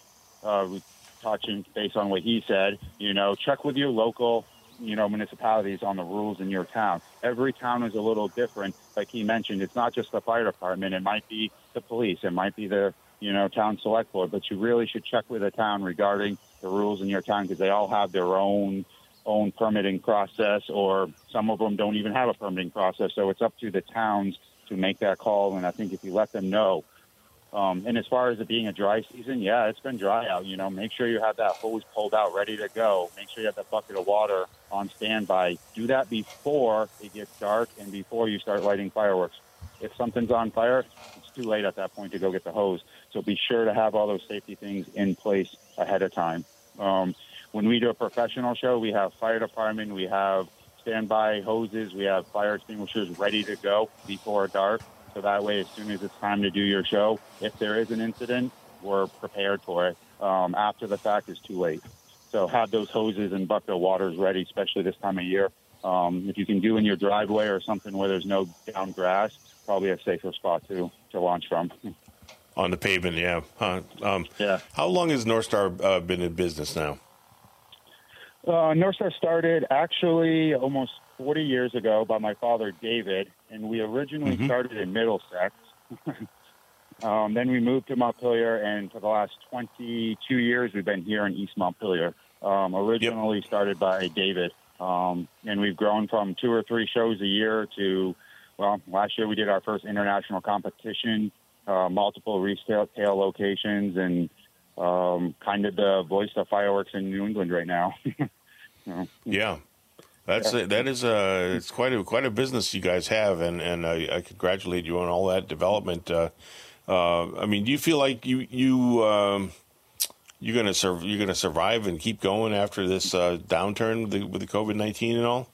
touching base on what he said, check with your local, municipalities on the rules in your town. Every town is a little different. Like he mentioned, it's not just the fire department. It might be the police. It might be the, town select board. But you really should check with the town regarding the rules in your town, because they all have their own permitting process, or some of them don't even have a permitting process. So it's up to the towns to make that call. And I think if you let them know, and as far as it being a dry season, it's been dry out. Make sure you have that hose pulled out, ready to go. Make sure you have that bucket of water on standby. Do that before it gets dark and before you start lighting fireworks. If something's on fire, it's too late at that point to go get the hose. So be sure to have all those safety things in place ahead of time. When we do a professional show, we have fire department, we have standby hoses, we have fire extinguishers ready to go before dark. So that way, as soon as it's time to do your show, if there is an incident, we're prepared for it. After the fact, it's too late. So have those hoses and bucket of waters ready, especially this time of year. If you can do in your driveway or something where there's no down grass, probably a safer spot to launch from. On the pavement, yeah. How long has North Star been in business now? North Star started actually almost 40 years ago by my father, David, and we originally started in Middlesex. Then we moved to Montpelier, and for the last 22 years, we've been here in East Montpelier. originally started by David. And we've grown from 2 or 3 shows a year to, well, last year we did our first international competition, multiple retail locations, and kind of the voice of fireworks in New England right now. Yeah. It's quite a business you guys have, and I congratulate you on all that development. I mean, do you feel like you're gonna survive and keep going after this downturn with the COVID-19 and all?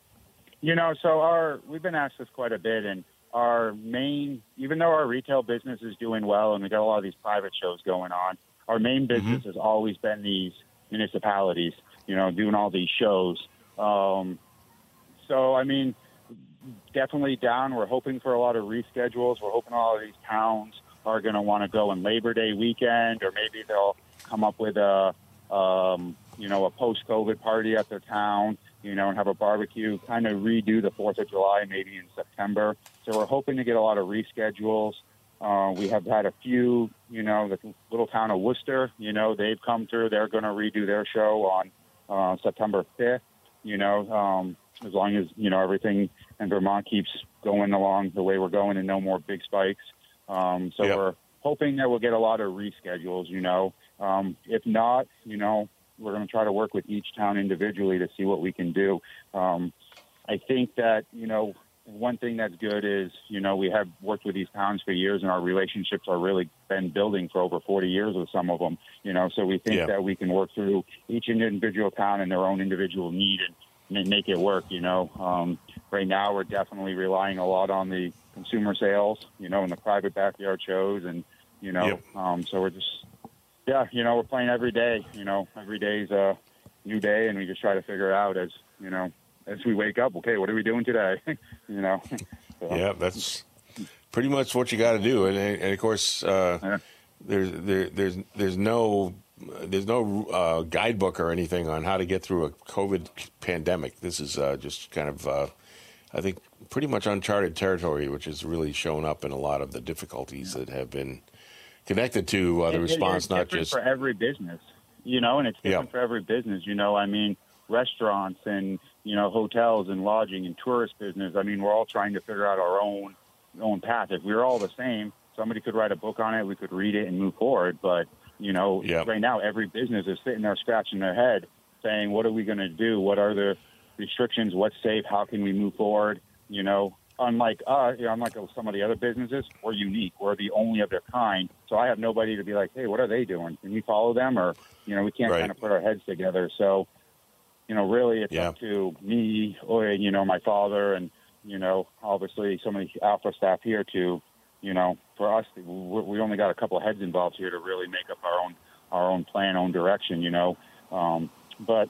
So we've been asked this quite a bit, and even though our retail business is doing well and we got a lot of these private shows going on, our main business has always been these municipalities, doing all these shows. So, I mean, definitely down. We're hoping for a lot of reschedules. We're hoping all of these towns are going to want to go on Labor Day weekend, or maybe they'll come up with a post-COVID party at their town, and have a barbecue, kind of redo the 4th of July maybe in September. So we're hoping to get a lot of reschedules. We have had a few, the little town of Worcester, they've come through. They're going to redo their show on September 5th, as long as, everything in Vermont keeps going along the way we're going and no more big spikes. We're hoping that we'll get a lot of reschedules, if not, we're going to try to work with each town individually to see what we can do. I think that, one thing that's good is, we have worked with these towns for years, and our relationships are really been building for over 40 years with some of them, so we think that we can work through each individual town and their own individual need and make it work, Right now, we're definitely relying a lot on the consumer sales, in the private backyard shows, and, so we're just, we're playing every day, every day's a new day, and we just try to figure it out as we wake up. Okay, what are we doing today? So. Yeah, that's pretty much what you got to do, and of course, there's no guidebook or anything on how to get through a COVID pandemic. This is just kind of, I think, pretty much uncharted territory, which has really shown up in a lot of the difficulties that have been connected to the response. It's not just for every business, and it's different for every business. I mean, restaurants and hotels and lodging and tourist business. I mean, we're all trying to figure out our own path. If we were all the same, somebody could write a book on it. We could read it and move forward. But right now, every business is sitting there scratching their head, saying, "What are we going to do? What are the restrictions? What's safe? How can we move forward?" Unlike us, unlike some of the other businesses, we're unique. We're the only of their kind. So I have nobody to be like, "Hey, what are they doing? Can we follow them?" Or we can't kind of put our heads together. So really, it's up to me or my father and obviously some of the Alpha staff here to for us, we only got a couple of heads involved here to really make up our own plan, own direction. But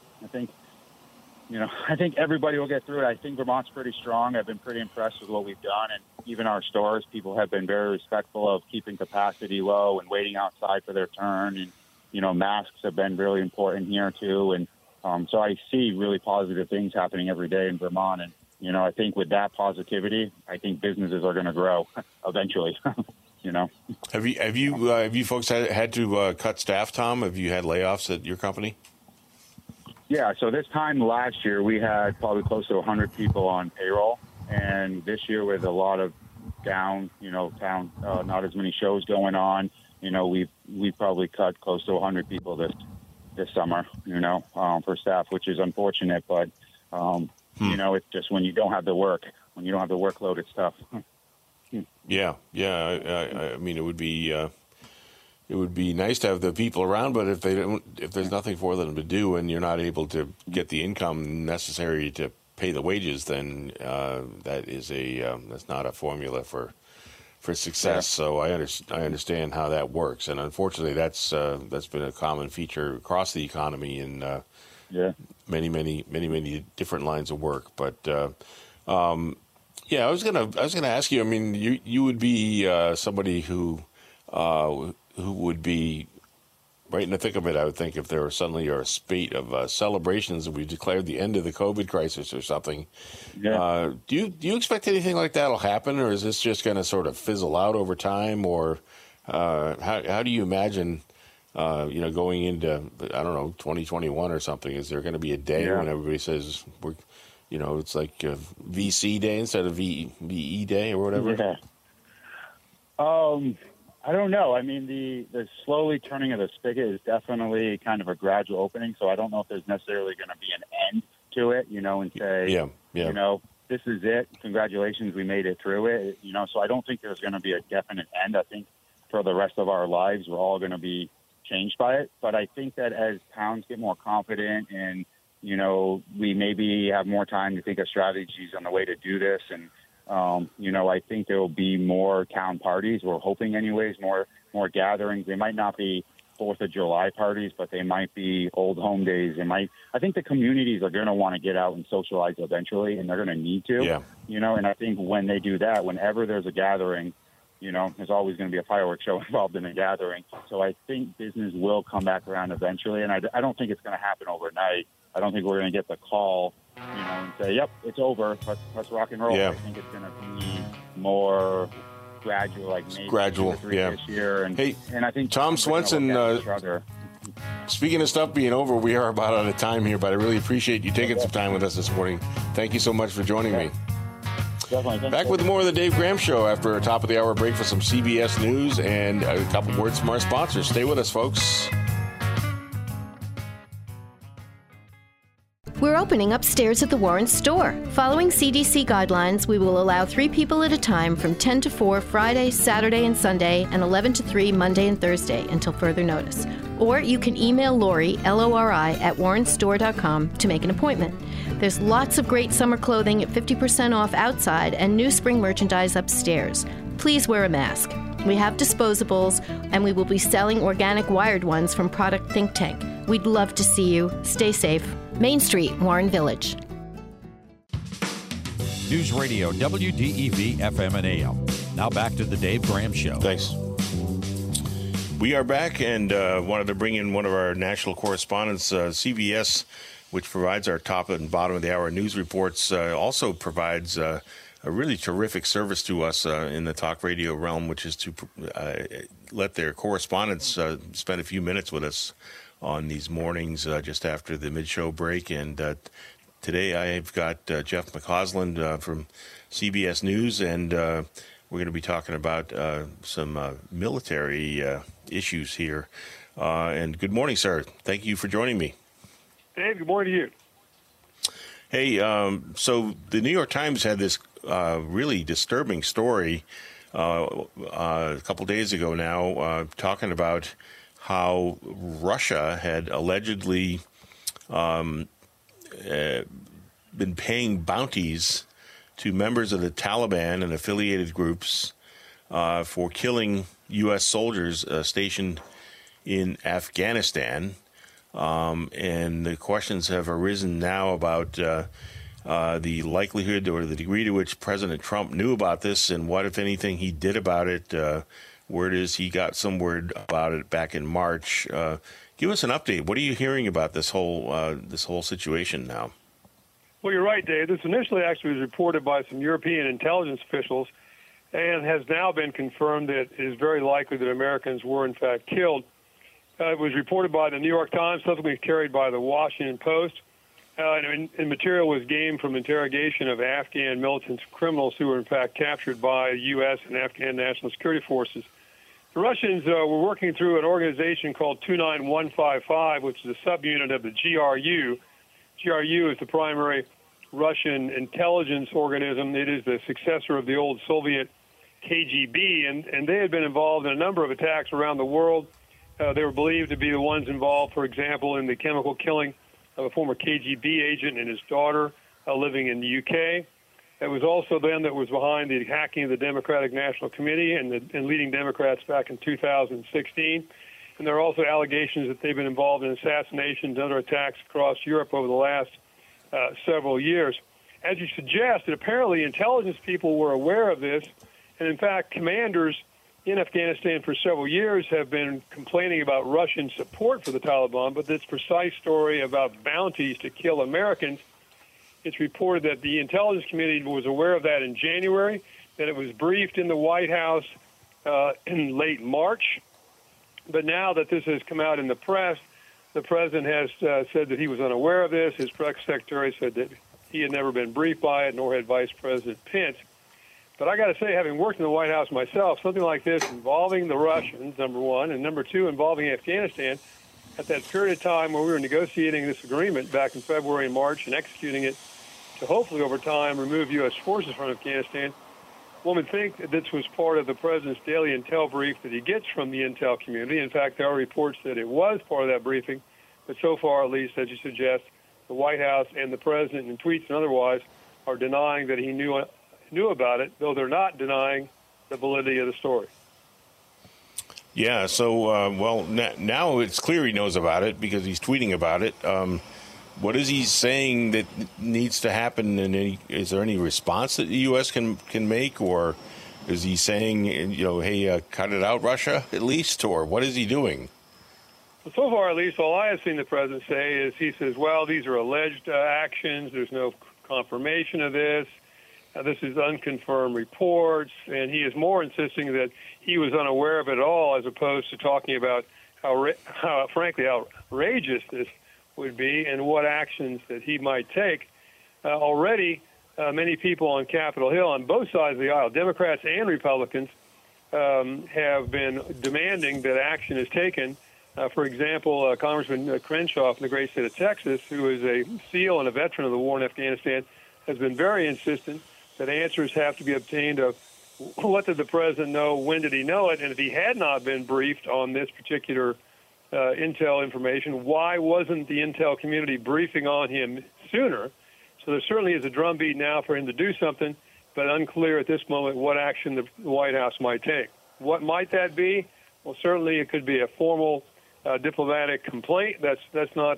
I think everybody will get through it. I think Vermont's pretty strong. I've been pretty impressed with what we've done, and even our stores, people have been very respectful of keeping capacity low and waiting outside for their turn. And masks have been really important here too. And so I see really positive things happening every day in Vermont. And I think with that positivity, I think businesses are going to grow eventually. Have you folks had to cut staff, Tom? Have you had layoffs at your company? Yeah, so this time last year, we had probably close to 100 people on payroll. And this year with a lot of down, town, not as many shows going on, we probably cut close to 100 people this summer, for staff, which is unfortunate. But, it's just when you don't have the work, when you don't have the workload, it's tough. Yeah. I mean, it would be nice to have the people around, but if there's nothing for them to do, and you're not able to get the income necessary to pay the wages, then that's not a formula for success. So I understand how that works, and unfortunately, that's been a common feature across the economy in many different lines of work. But I was gonna ask you. I mean, you would be somebody who would be right in the thick of it, I would think, if there were suddenly a spate of celebrations and we declared the end of the COVID crisis or something. Yeah. Do you expect anything like that will happen, or is this just going to sort of fizzle out over time, or how do you imagine going into, I don't know, 2021 or something? Is there going to be a day when everybody says, it's like VC day instead of VE day or whatever? Yeah. I don't know. I mean, the slowly turning of the spigot is definitely kind of a gradual opening, so I don't know if there's necessarily going to be an end to it, and say, this is it. Congratulations, we made it through it. So I don't think there's going to be a definite end. I think for the rest of our lives, we're all going to be changed by it. But I think that as towns get more confident and, we maybe have more time to think of strategies on the way to do this. And, I think there will be more town parties. We're hoping anyways, more gatherings. They might not be 4th of July parties, but they might be old home days. I think the communities are going to want to get out and socialize eventually, and they're going to need to, and I think when they do that, whenever there's a gathering, there's always going to be a fireworks show involved in a gathering. So I think business will come back around eventually, and I don't think it's going to happen overnight. I don't think we're going to get the call, and say, yep, it's over, let's rock and roll. Yeah. I think it's going to be more gradual, like maybe 2 or 3 this year. And I think Tom Swenson, speaking of stuff being over, we are about out of time here, but I really appreciate you taking some time with us this morning. Thank you so much for joining me. Definitely. Back with more of the Dave Graham Show after a top of the hour break for some CBS News and a couple words from our sponsors. Stay with us, folks. We're opening upstairs at the Warren store. Following CDC guidelines, we will allow 3 people at a time from 10 to 4 Friday, Saturday, and Sunday, and 11 to 3 Monday and Thursday until further notice. Or you can email Lori, Lori, at warrenstore.com to make an appointment. There's lots of great summer clothing at 50% off outside and new spring merchandise upstairs. Please wear a mask. We have disposables, and we will be selling organic wired ones from Product Think Tank. We'd love to see you. Stay safe. Main Street, Warren Village. News Radio, WDEV, FM and AM. Now back to the Dave Graham Show. Thanks. We are back and wanted to bring in one of our national correspondents, CBS, which provides our top and bottom of the hour news reports, also provides a really terrific service to us in the talk radio realm, which is to let their correspondents spend a few minutes with us on these mornings just after the mid-show break. And today I've got Jeff McCausland from CBS News, and we're going to be talking about some military issues here. And good morning, sir. Thank you for joining me. Dave, good morning to you. Hey, so the New York Times had this really disturbing story a couple days ago now talking about how Russia had allegedly been paying bounties to members of the Taliban and affiliated groups for killing U.S. soldiers stationed in Afghanistan. And the questions have arisen now about the likelihood or the degree to which President Trump knew about this and what, if anything, he did about it. Word is he got some word about it back in March. Give us an update. What are you hearing about this whole situation now? Well, you're right, Dave. This initially actually was reported by some European intelligence officials and has now been confirmed that it is very likely that Americans were, in fact, killed. It was reported by the New York Times, subsequently carried by the Washington Post. And material was gained from interrogation of Afghan militant criminals who were, in fact, captured by U.S. and Afghan national security forces. The Russians were working through an organization called 29155, which is a subunit of the GRU. GRU is the primary Russian intelligence organism. It is the successor of the old Soviet KGB, and they had been involved in a number of attacks around the world. They were believed to be the ones involved, for example, in the chemical killing of a former KGB agent and his daughter living in the UK. It was also them that was behind the hacking of the Democratic National Committee and leading Democrats back in 2016. And there are also allegations that they've been involved in assassinations and other attacks across Europe over the last several years. As you suggested, apparently intelligence people were aware of this, and in fact, commanders in Afghanistan for several years have been complaining about Russian support for the Taliban, but this precise story about bounties to kill Americans, it's reported that the intelligence committee was aware of that in January, that it was briefed in the White House in late March, But now that this has come out in the press, the president has said that he was unaware of this. His press secretary said that he had never been briefed by it, nor had Vice President Pence. But I got to say, having worked in the White House myself, something like this involving the Russians, number one, and number two, involving Afghanistan, at that period of time where we were negotiating this agreement back in February and March and executing it to hopefully over time remove U.S. forces from Afghanistan, one would think that this was part of the president's daily intel brief that he gets from the intel community. In fact, there are reports that it was part of that briefing, but so far, at least, as you suggest, the White House and the president in tweets and otherwise are denying that he knew about it, though they're not denying the validity of the story. Yeah, so, now it's clear he knows about it because he's tweeting about it. What is he saying that needs to happen? And is there any response that the U.S. can make? Or is he saying, hey, cut it out, Russia, at least? Or what is he doing? So far, at least, all I have seen the president say is he says, well, these are alleged actions. There's no confirmation of this. This is unconfirmed reports, and he is more insisting that he was unaware of it all, as opposed to talking about how frankly outrageous this would be and what actions that he might take. Already, many people on Capitol Hill, on both sides of the aisle, Democrats and Republicans, have been demanding that action is taken. For example, Congressman Crenshaw from the great state of Texas, who is a SEAL and a veteran of the war in Afghanistan, has been very insistent that answers have to be obtained of what did the president know, when did he know it, and if he had not been briefed on this particular intel information, why wasn't the intel community briefing on him sooner? So there certainly is a drumbeat now for him to do something, but unclear at this moment what action the White House might take. What might that be? Well, certainly it could be a formal diplomatic complaint. That's not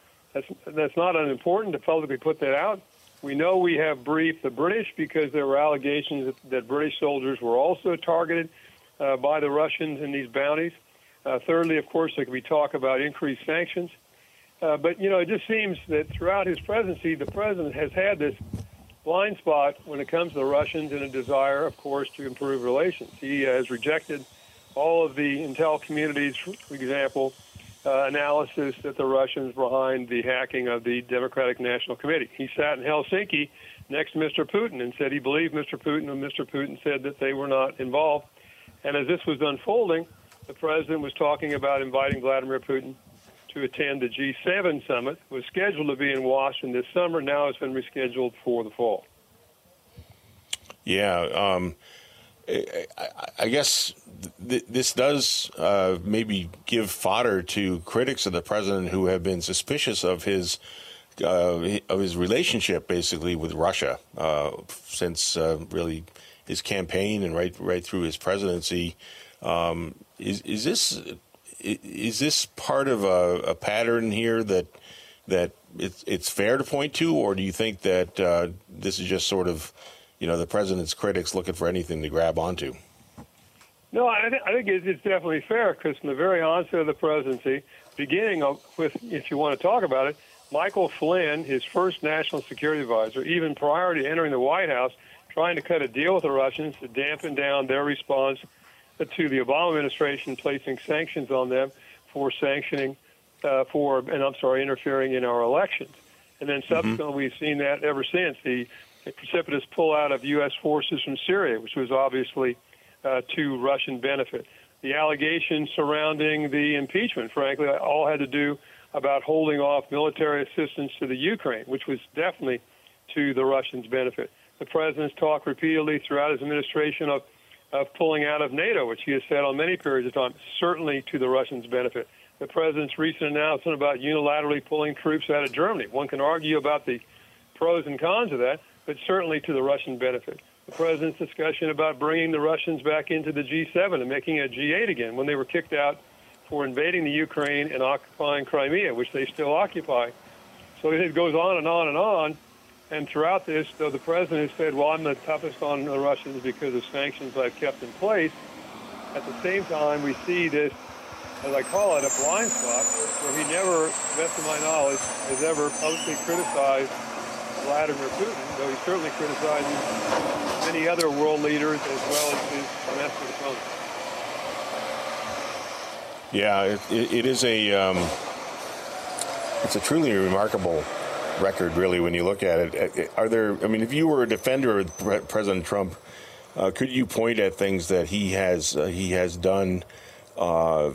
unimportant to publicly put that out. We know we have briefed the British because there were allegations that British soldiers were also targeted by the Russians in these bounties. Thirdly, of course, there could be talk about increased sanctions. But, it just seems that throughout his presidency, the president has had this blind spot when it comes to the Russians and a desire, of course, to improve relations. He has rejected all of the intel community's, for example, analysis that the Russians were behind the hacking of the Democratic National Committee. He sat in Helsinki next to Mr. Putin and said he believed Mr. Putin, and Mr. Putin said that they were not involved. And as this was unfolding, the president was talking about inviting Vladimir Putin to attend the G7 summit. It was scheduled to be in Washington this summer. Now it's been rescheduled for the fall. Yeah, I guess this does maybe give fodder to critics of the president who have been suspicious of his relationship, basically, with Russia since really his campaign and right through his presidency. Is this part of a pattern here that it's fair to point to, or do you think that this is just sort of the president's critics looking for anything to grab onto? No, I think it's definitely fair because from the very onset of the presidency, beginning with, if you want to talk about it, Michael Flynn, his first national security advisor, even prior to entering the White House, trying to cut a deal with the Russians to dampen down their response to the Obama administration placing sanctions on them for interfering in our elections. And then subsequently, we've seen that ever since, the precipitous pullout of U.S. forces from Syria, which was obviously to Russian benefit. The allegations surrounding the impeachment, frankly, all had to do about holding off military assistance to the Ukraine, which was definitely to the Russians' benefit. The president's talked repeatedly throughout his administration of pulling out of NATO, which he has said on many periods of time, certainly to the Russians' benefit. The president's recent announcement about unilaterally pulling troops out of Germany. One can argue about the pros and cons of that, but certainly to the Russian benefit. The president's discussion about bringing the Russians back into the G7 and making it a G8 again when they were kicked out for invading the Ukraine and occupying Crimea, which they still occupy. So it goes on and on and on. And throughout this, though the president has said, well, I'm the toughest on the Russians because of sanctions I've kept in place, at the same time, we see this, as I call it, a blind spot, where he never, to the best of my knowledge, has ever publicly criticized Vladimir Putin, though he certainly criticizes many other world leaders as well as his domestic opponents. Yeah, it is it's a truly remarkable record, really, when you look at it. If you were a defender of President Trump, could you point at things that he has done, that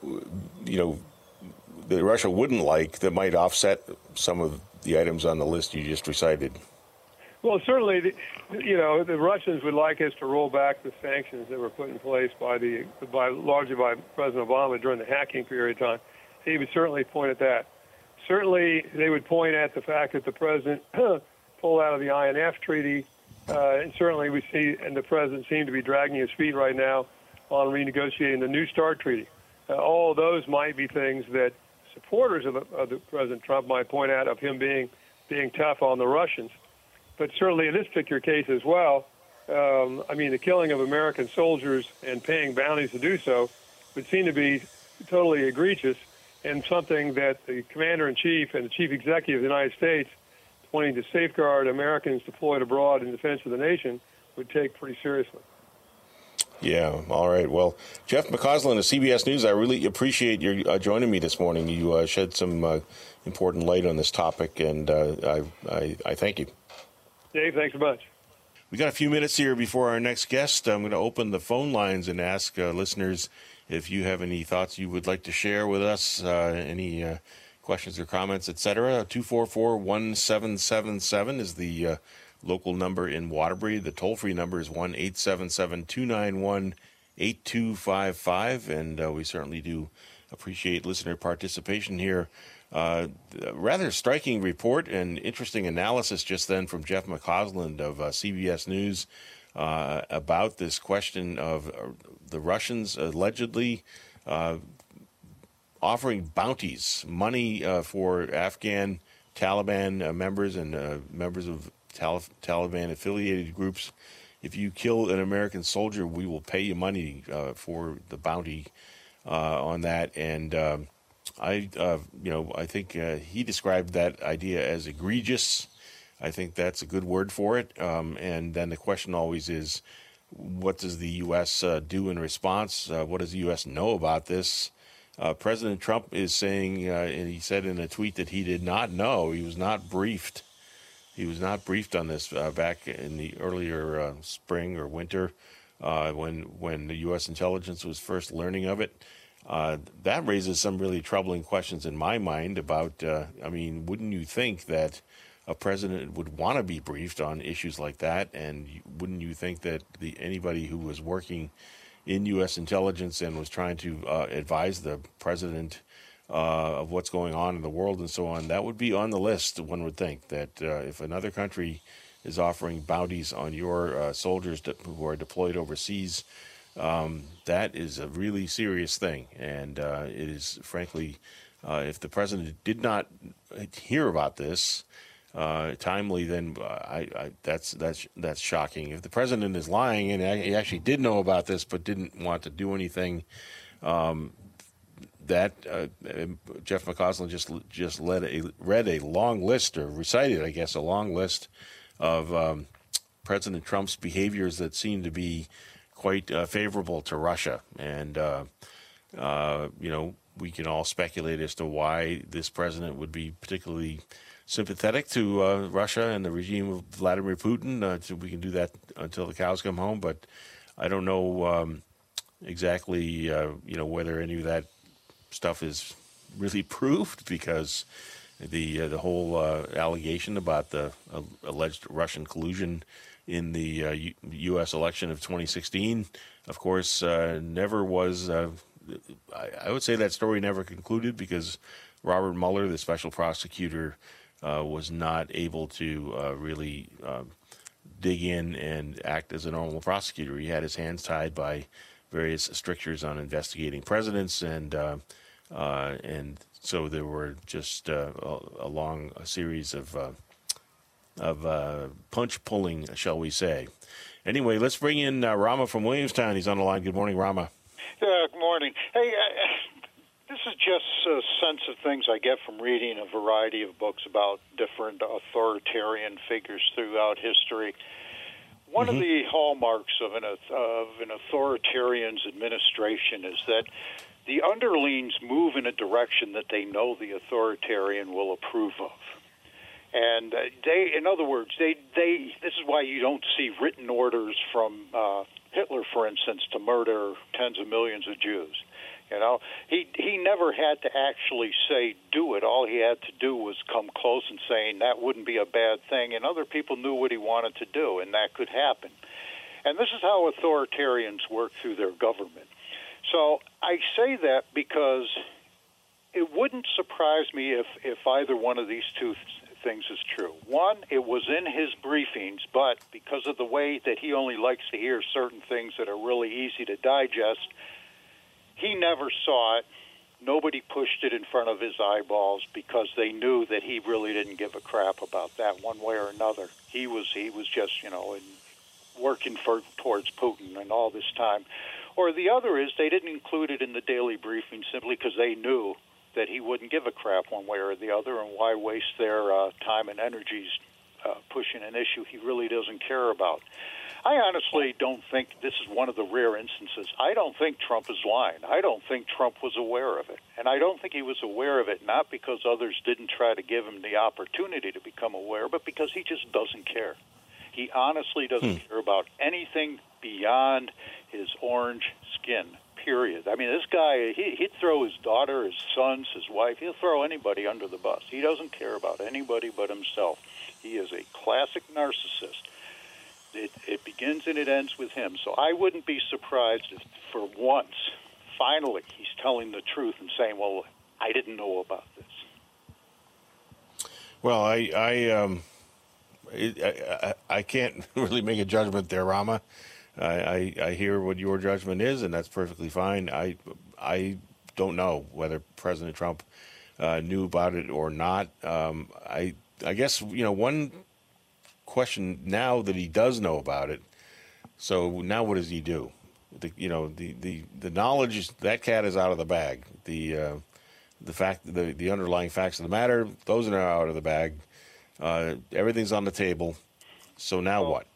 Russia wouldn't like, that might offset some of the items on the list you just recited? Well, certainly, the Russians would like us to roll back the sanctions that were put in place largely by President Obama during the hacking period of time. He would certainly point at that. Certainly, they would point at the fact that the president pulled out of the INF treaty, and certainly we see, and the president seemed to be dragging his feet right now on renegotiating the New START treaty. All of those might be things that supporters of the President Trump might point out of him being tough on the Russians. But certainly in this particular case as well, the killing of American soldiers and paying bounties to do so would seem to be totally egregious and something that the commander-in-chief and the chief executive of the United States, wanting to safeguard Americans deployed abroad in defense of the nation, would take pretty seriously. Yeah, all right. Well, Jeff McCausland of CBS News, I really appreciate your joining me this morning. You shed some important light on this topic, and I thank you. Dave, thanks so much. We got a few minutes here before our next guest. I'm going to open the phone lines and ask listeners if you have any thoughts you would like to share with us, any questions or comments, etc. 244-1777 is the local number in Waterbury. The toll-free number is 1-877-291-8255, and we certainly do appreciate listener participation here. Rather striking report and interesting analysis just then from Jeff McCausland of CBS News about this question of the Russians allegedly offering bounties, money for Afghan Taliban members and members of Taliban-affiliated groups. If you kill an American soldier, we will pay you money for the bounty on that. And I think he described that idea as egregious. I think that's a good word for it. And then the question always is, what does the U.S. do in response? What does the U.S. know about this? President Trump is saying, and he said in a tweet that he did not know. He was not briefed. He was not briefed on this back in the earlier spring or winter when the U.S. intelligence was first learning of it. That raises some really troubling questions in my mind about, wouldn't you think that a president would want to be briefed on issues like that? And wouldn't you think that anybody who was working in U.S. intelligence and was trying to advise the president of what's going on in the world and so on, that would be on the list? One would think that if another country is offering bounties on your soldiers who are deployed overseas, that is a really serious thing. And it is, frankly, if the president did not hear about this timely, then that's shocking. If the president is lying and he actually did know about this but didn't want to do anything, Jeff McCausland just read a long list, or recited, I guess, a long list of President Trump's behaviors that seem to be quite favorable to Russia. And, we can all speculate as to why this president would be particularly sympathetic to Russia and the regime of Vladimir Putin. So we can do that until the cows come home. But I don't know exactly, whether any of that stuff is really proved, because the whole allegation about the alleged Russian collusion in the U.S. election of 2016, of course, never was. I would say that story never concluded because Robert Mueller, the special prosecutor, was not able to really dig in and act as a normal prosecutor. He had his hands tied by various strictures on investigating presidents, and so there were just a long series of punch pulling, shall we say. Anyway, let's bring in Rama from Williamstown. He's on the line. Good morning, Rama. Good morning. Hey, this is just a sense of things I get from reading a variety of books about different authoritarian figures throughout history. One of the hallmarks of an authoritarian's administration is that the underlings move in a direction that they know the authoritarian will approve of. And in other words, this is why you don't see written orders from Hitler, for instance, to murder tens of millions of Jews. You know, he never had to actually say do it. All he had to do was come close and saying that wouldn't be a bad thing, and other people knew what he wanted to do, and that could happen. And this is how authoritarians work through their government. So I say that because it wouldn't surprise me if either one of these two things is true. One, it was in his briefings, but because of the way that he only likes to hear certain things that are really easy to digest, he never saw it. Nobody pushed it in front of his eyeballs because they knew that he really didn't give a crap about that one way or another. He was just, working towards Putin and all this time. Or the other is they didn't include it in the daily briefing simply because they knew that he wouldn't give a crap one way or the other, and why waste their time and energies pushing an issue he really doesn't care about. I honestly don't think this is one of the rare instances. I don't think Trump is lying. I don't think Trump was aware of it. And I don't think he was aware of it not because others didn't try to give him the opportunity to become aware, but because he just doesn't care. He honestly doesn't care about anything beyond his orange skin, period. I mean, this guy, he'd throw his daughter, his sons, his wife, he'll throw anybody under the bus. He doesn't care about anybody but himself. He is a classic narcissist. It begins and it ends with him. So I wouldn't be surprised if for once, finally, he's telling the truth and saying, well, I didn't know about this. Well, I can't really make a judgment there, Rama. I hear what your judgment is, and that's perfectly fine. I don't know whether President Trump knew about it or not. I guess, one question now that he does know about it. So now what does he do? The knowledge, that cat is out of the bag. The underlying facts of the matter, those are now out of the bag. Everything's on the table. So now what?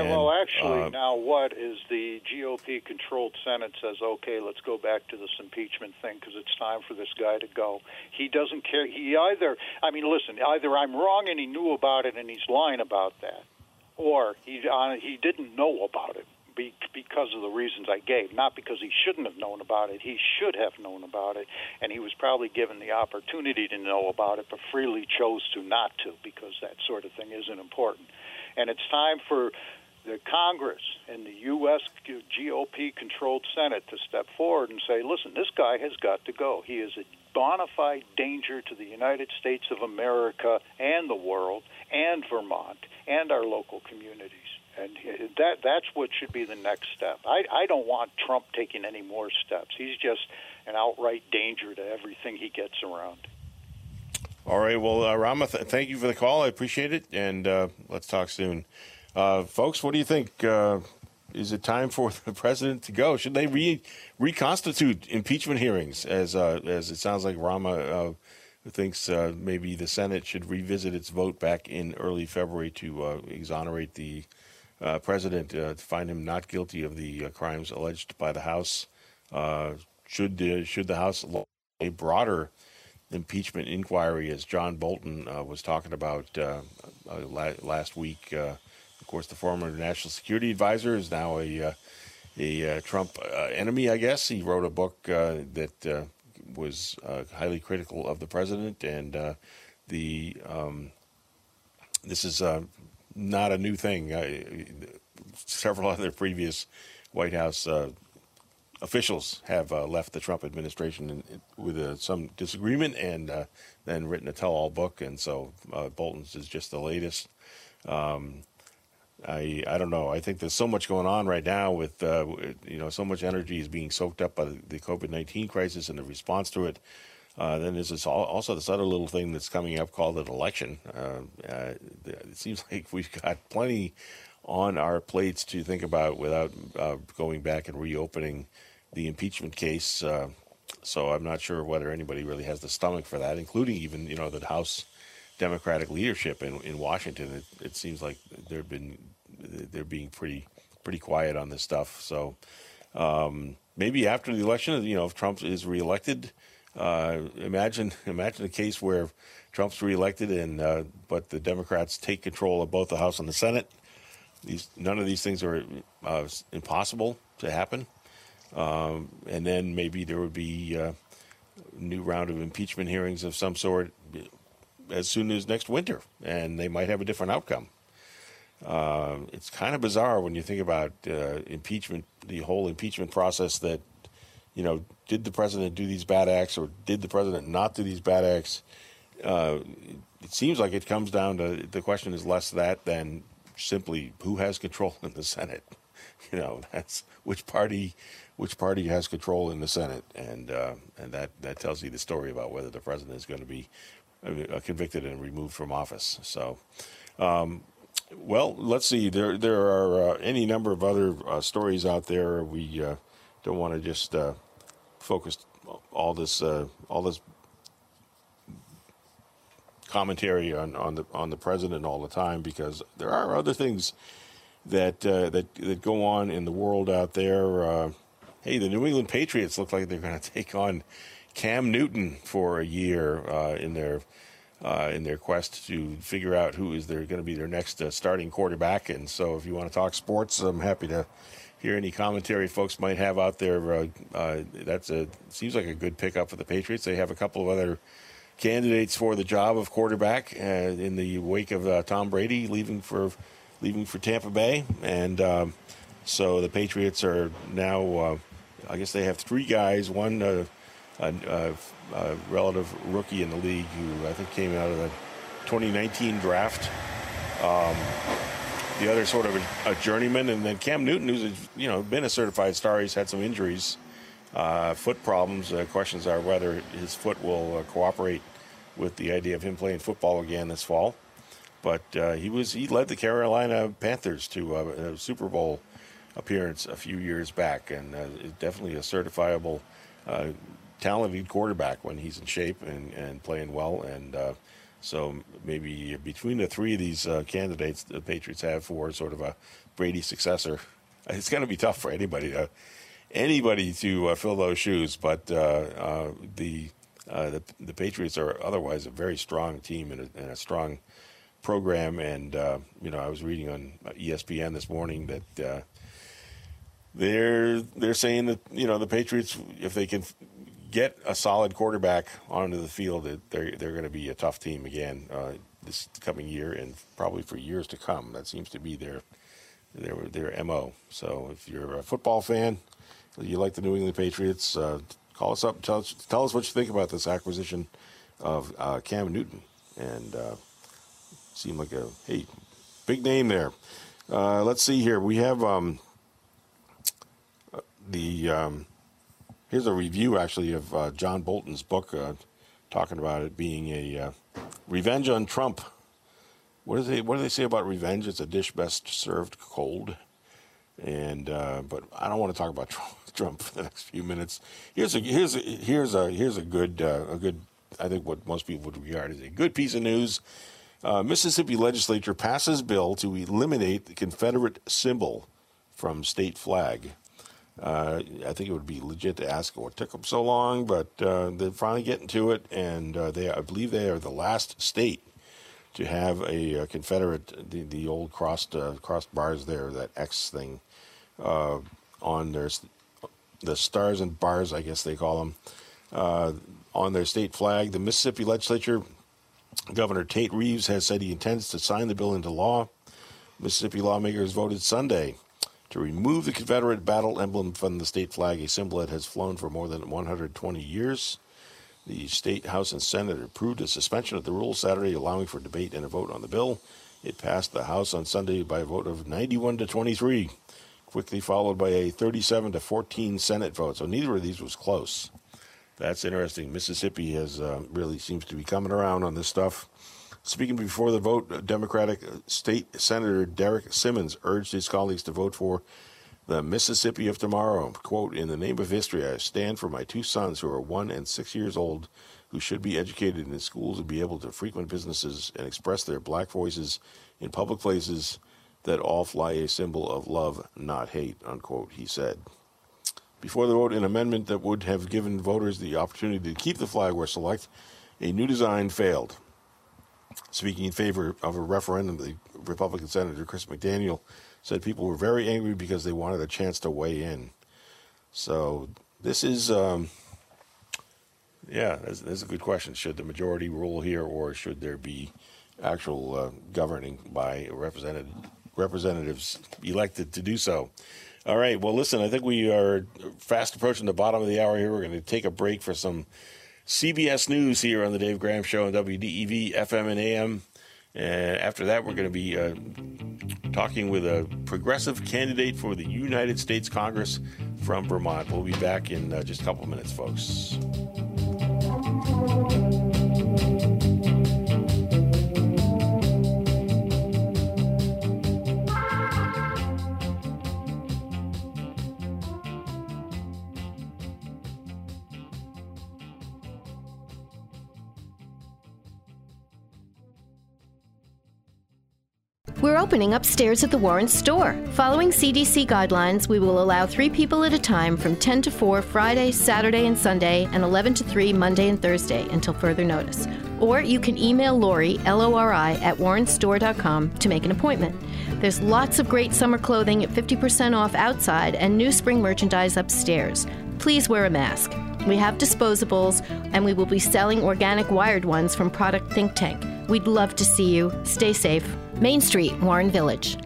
Now what is the GOP-controlled Senate says, okay, let's go back to this impeachment thing because it's time for this guy to go. He doesn't care. Either I'm wrong and he knew about it and he's lying about that, or he didn't know about it because of the reasons I gave, not because he shouldn't have known about it. He should have known about it, and he was probably given the opportunity to know about it, but freely chose to not to because that sort of thing isn't important. And it's time for the Congress and the U.S. GOP-controlled Senate to step forward and say, listen, this guy has got to go. He is a bona fide danger to the United States of America and the world and Vermont and our local communities. And that's what should be the next step. I don't want Trump taking any more steps. He's just an outright danger to everything he gets around. All right. Well, Rama, thank you for the call. I appreciate it. And let's talk soon. Folks, what do you think? Is it time for the president to go? Should they reconstitute impeachment hearings, as it sounds like Rama thinks maybe the Senate should revisit its vote back in early February to exonerate the president, to find him not guilty of the crimes alleged by the House? Should the House launch a broader impeachment inquiry, as John Bolton was talking about last week? Of course, the former national security advisor is now a Trump enemy, I guess. He wrote a book that was highly critical of the president, and this is not a new thing. Several other previous White House officials have left the Trump administration with some disagreement and then written a tell-all book, and so Bolton's is just the latest. I don't know. I think there's so much going on right now with, so much energy is being soaked up by the COVID-19 crisis and the response to it. Then there's also this other little thing that's coming up called an election. It seems like we've got plenty on our plates to think about without going back and reopening the impeachment case. So I'm not sure whether anybody really has the stomach for that, including even, the House Democratic leadership in Washington. It seems like they're being pretty quiet on this stuff. So Maybe after the election, if Trump is reelected, imagine a case where Trump's reelected and but the Democrats take control of both the House and the Senate. None of these things are impossible to happen. And then maybe there would be a new round of impeachment hearings of some sort as soon as next winter, and they might have a different outcome. It's kind of bizarre when you think about impeachment, the whole impeachment process that, did the president do these bad acts or did the president not do these bad acts? It seems like it comes down to the question is less that than simply who has control in the Senate. That's which party has control in the Senate, and that tells you the story about whether the president is going to be convicted and removed from office. So, well, let's see. There are any number of other stories out there. We don't want to just focus all this commentary on the president all the time, because there are other things that go on in the world out there. Hey, the New England Patriots look like they're going to take on Cam Newton for a year in their quest to figure out who is going to be their next starting quarterback. And so, if you want to talk sports, I'm happy to hear any commentary folks might have out there. Seems like a good pickup for the Patriots. They have a couple of other candidates for the job of quarterback in the wake of Tom Brady leaving for Tampa Bay, and so the Patriots are now. I guess they have three guys. One a relative rookie in the league who I think came out of the 2019 draft. The other sort of a journeyman, and then Cam Newton, who's been a certified star. He's had some injuries, foot problems. Questions are whether his foot will cooperate with the idea of him playing football again this fall. But he led the Carolina Panthers to a Super Bowl appearance a few years back, and is definitely a certifiable, talented quarterback when he's in shape and playing well. And so maybe between the three of these candidates the Patriots have for sort of a Brady successor, it's going to be tough for anybody to fill those shoes. But the Patriots are otherwise a very strong team and a strong program. And I was reading on ESPN this morning that they're saying that the Patriots, if they can get a solid quarterback onto the field, they're going to be a tough team again this coming year and probably for years to come. That seems to be their MO. So if you're a football fan, you like the New England Patriots, call us up and tell us what you think about this acquisition of Cam Newton. And seemed like a big name there. Let's see here. We have here's a review actually of John Bolton's book, talking about it being a revenge on Trump. What do they say about revenge? It's a dish best served cold. And but I don't want to talk about Trump for the next few minutes. Here's a good I think what most people would regard as a good piece of news. Mississippi legislature passes bill to eliminate the Confederate symbol from state flag. I think it would be legit to ask what took them so long, but they're finally getting to it, and I believe they are the last state to have a Confederate, the old crossed bars there, that X thing on the stars and bars, I guess they call them, on their state flag. The Mississippi legislature, Governor Tate Reeves has said he intends to sign the bill into law. Mississippi lawmakers voted Sunday to remove the Confederate battle emblem from the state flag, a symbol that has flown for more than 120 years. The State House and Senate approved a suspension of the rules Saturday, allowing for debate and a vote on the bill. It passed the House on Sunday by a vote of 91-23, quickly followed by a 37-14 Senate vote. So neither of these was close. That's interesting. Mississippi has really seems to be coming around on this stuff. Speaking before the vote, Democratic State Senator Derek Simmons urged his colleagues to vote for the Mississippi of tomorrow. Quote, "In the name of history, I stand for my two sons who are 1 and 6 years old, who should be educated in schools and be able to frequent businesses and express their black voices in public places that all fly a symbol of love, not hate," unquote, he said. before the vote an amendment that would have given voters the opportunity to keep the flag or select a new design failed. Speaking in favor of a referendum, the Republican Senator Chris McDaniel said people were very angry because they wanted a chance to weigh in. So this is, that's a good question. Should the majority rule here, or should there be actual governing by representatives elected to do so? All right, well, listen, I think we are fast approaching the bottom of the hour here. We're going to take a break for some CBS News here on the Dave Graham Show on WDEV, FM, and AM. And after that, we're going to be talking with a progressive candidate for the United States Congress from Vermont. We'll be back in just a couple of minutes, folks. We're opening upstairs at the Warren store. Following CDC guidelines, we will allow 3 people at a time from 10 to 4 Friday, Saturday, and Sunday, and 11 to 3 Monday and Thursday until further notice. Or you can email Lori, Lori, at warrenstore.com to make an appointment. There's lots of great summer clothing at 50% off outside and new spring merchandise upstairs. Please wear a mask. We have disposables, and we will be selling organic wired ones from Product Think Tank. We'd love to see you. Stay safe. Main Street, Warren Village.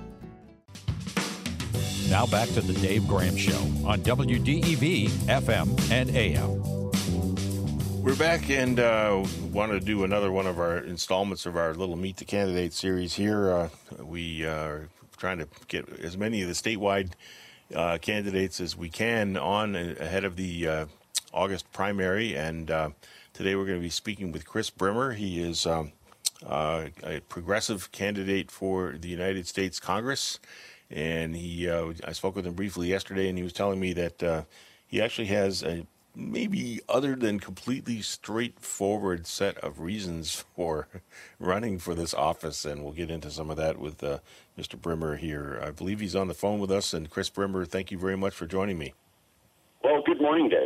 Now back to the Dave Graham Show on WDEV, FM, and AM. We're back and want to do another one of our installments of our little Meet the Candidate series here. We are trying to get as many of the statewide candidates as we can on ahead of the August primary. And today we're going to be speaking with Chris Brimmer. He is a progressive candidate for the United States Congress. And I spoke with him briefly yesterday, and he was telling me that he actually has a maybe other than completely straightforward set of reasons for running for this office, and we'll get into some of that with Mr. Brimmer here. I believe he's on the phone with us, and Chris Brimmer, thank you very much for joining me. Well, good morning, Dave.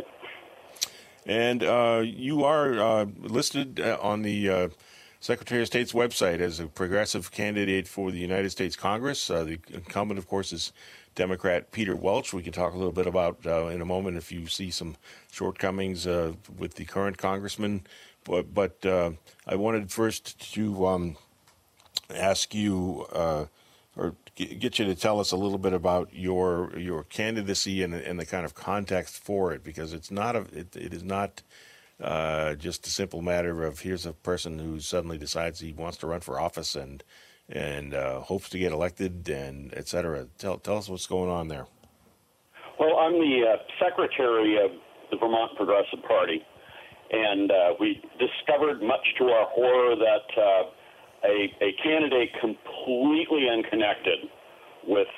And you are listed on the Secretary of State's website as a progressive candidate for the United States Congress. The incumbent, of course, is Democrat Peter Welch. We can talk a little bit about in a moment if you see some shortcomings with the current congressman. But I wanted first to ask you or get you to tell us a little bit about your candidacy and the kind of context for it, because it is not just a simple matter of here's a person who suddenly decides he wants to run for office and hopes to get elected and et cetera. Tell us what's going on there. Well, I'm the secretary of the Vermont Progressive Party, and we discovered, much to our horror, that a candidate completely unconnected with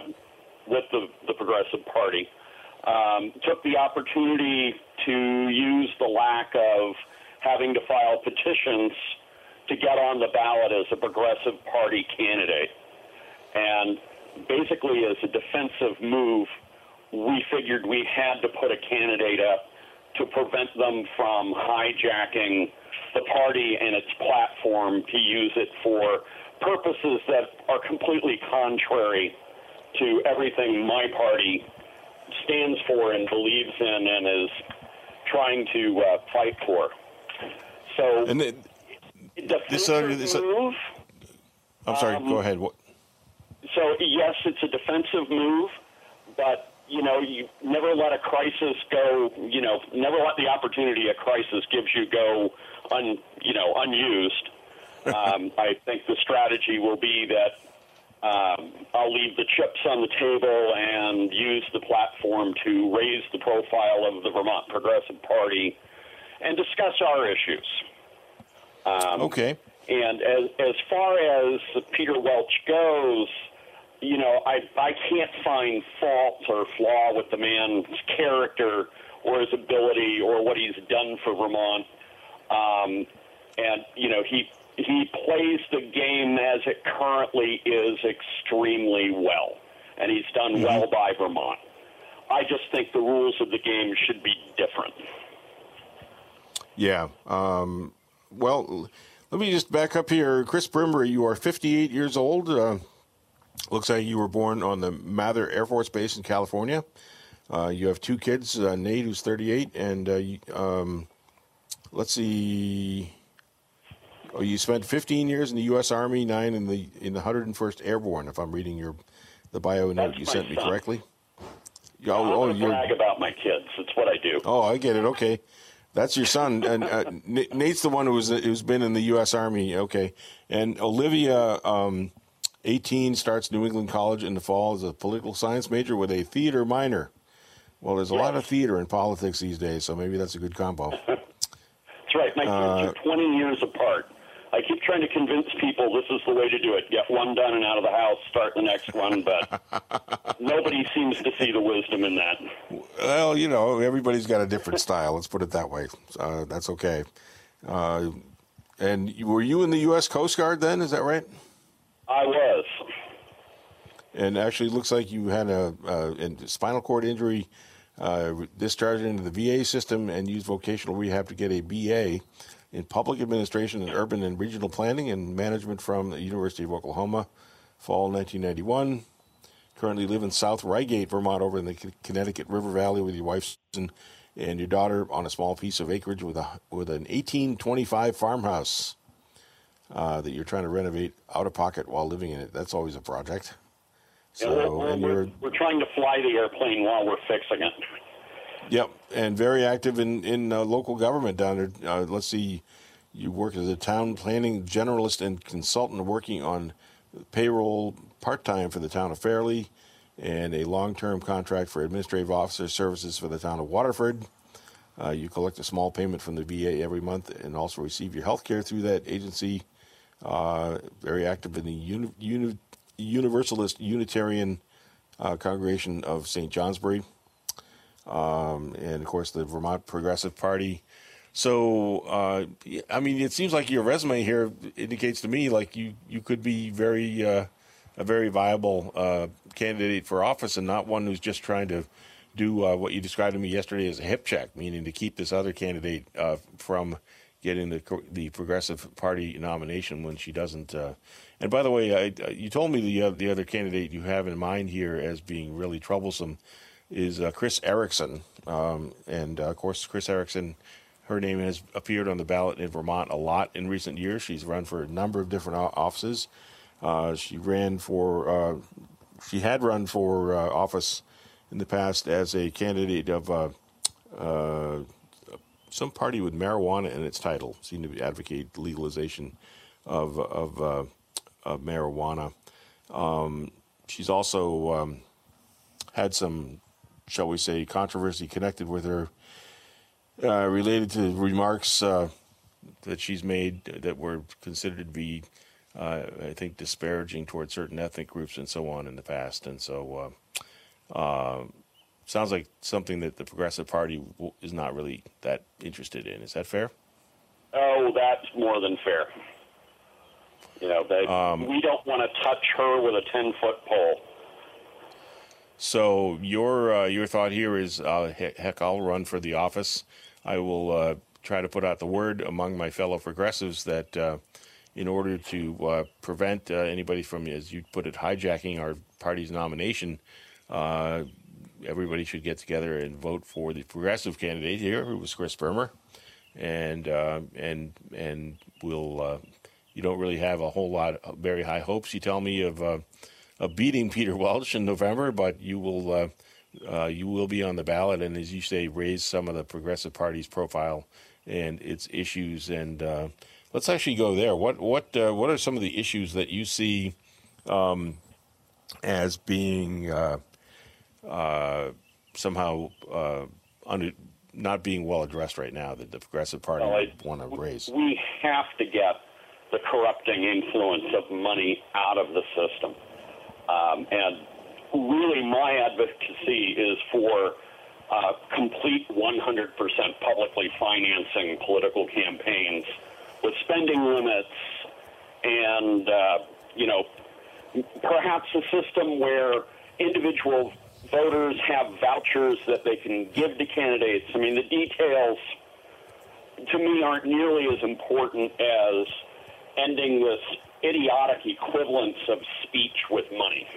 the Progressive Party took the opportunity to use the lack of having to file petitions to get on the ballot as a Progressive Party candidate. And basically, as a defensive move, we figured we had to put a candidate up to prevent them from hijacking the party and its platform to use it for purposes that are completely contrary to everything my party stands for and believes in and is trying to fight for. So, and move. I'm sorry. Go ahead. So yes, it's a defensive move, but you never let a crisis go. Never let the opportunity a crisis gives you go unused. I think the strategy will be that I'll leave the chips on the table and use the platform to raise the profile of the Vermont Progressive Party and discuss our issues. Okay. And as far as Peter Welch goes, I can't find fault or flaw with the man's character or his ability or what he's done for Vermont. He plays the game as it currently is extremely well, and he's done well by Vermont. I just think the rules of the game should be different. Yeah. Well, let me just back up here. Chris Brimmer, you are 58 years old. Looks like you were born on the Mather Air Force Base in California. You have two kids, Nate, who's 38, and let's see. Oh, you spent 15 years in the U.S. Army, 9 in the 101st Airborne, if I'm reading the bio note you sent me correctly. I'm going to brag about my kids. It's what I do. Oh, I get it. Okay. That's your son. And Nate's the one who's been in the U.S. Army. Okay. And Olivia, 18, starts New England College in the fall as a political science major with a theater minor. Well, there's a lot of theater in politics these days, so maybe that's a good combo. That's right. My kids are 20 years apart. I keep trying to convince people this is the way to do it. Get one done and out of the house, start the next one, but nobody seems to see the wisdom in that. Well, everybody's got a different style. Let's put it that way. That's okay. And were you in the U.S. Coast Guard then? Is that right? I was. And actually, it looks like you had a spinal cord injury, discharged into the VA system, and used vocational rehab to get a BA in Public Administration and Urban and Regional Planning and Management from the University of Oklahoma, fall 1991. Currently live in South Reigate, Vermont, over in the Connecticut River Valley with your wife and your daughter on a small piece of acreage with an 1825 farmhouse that you're trying to renovate out of pocket while living in it. That's always a project. So, we're trying to fly the airplane while we're fixing it. Yep, and very active in local government down there. Let's see, you work as a town planning generalist and consultant working on payroll part-time for the town of Fairleigh and a long-term contract for administrative officer services for the town of Waterford. You collect a small payment from the VA every month and also receive your health care through that agency. Very active in the Universalist Unitarian Congregation of St. Johnsbury. And, of course, the Vermont Progressive Party. So, it seems like your resume here indicates to me like you could be a very viable candidate for office and not one who's just trying to do what you described to me yesterday as a hip check, meaning to keep this other candidate from getting the Progressive Party nomination when she doesn't. And, by the way, you told me the other candidate you have in mind here as being really troublesome is Chris Erickson. And, of course, Chris Erickson, her name has appeared on the ballot in Vermont a lot in recent years. She's run for a number of different offices. She had run for office in the past as a candidate of some party with marijuana in its title, seemed to advocate legalization of marijuana. She's also had some, shall we say, controversy connected with her related to remarks that she's made that were considered to be, I think, disparaging towards certain ethnic groups and so on in the past. And so sounds like something that the Progressive Party is not really that interested in. Is that fair? Oh, that's more than fair. We don't want to touch her with a 10-foot pole. So your thought here is, heck, I'll run for the office. I will try to put out the word among my fellow progressives that in order to prevent anybody from, as you put it, hijacking our party's nomination, everybody should get together and vote for the progressive candidate here, who was Chris Brimmer, and we'll. You don't really have a whole lot of very high hopes, you tell me, of beating Peter Welch in November, but you will be on the ballot, and as you say, raise some of the Progressive Party's profile and its issues. And let's actually go there. What are some of the issues that you see as being somehow not being well addressed right now that the Progressive Party want to raise? We have to get the corrupting influence of money out of the system. And really my advocacy is for complete 100% publicly financing political campaigns with spending limits and, perhaps a system where individual voters have vouchers that they can give to candidates. I mean, the details, to me, aren't nearly as important as ending this idiotic equivalence of speech with money.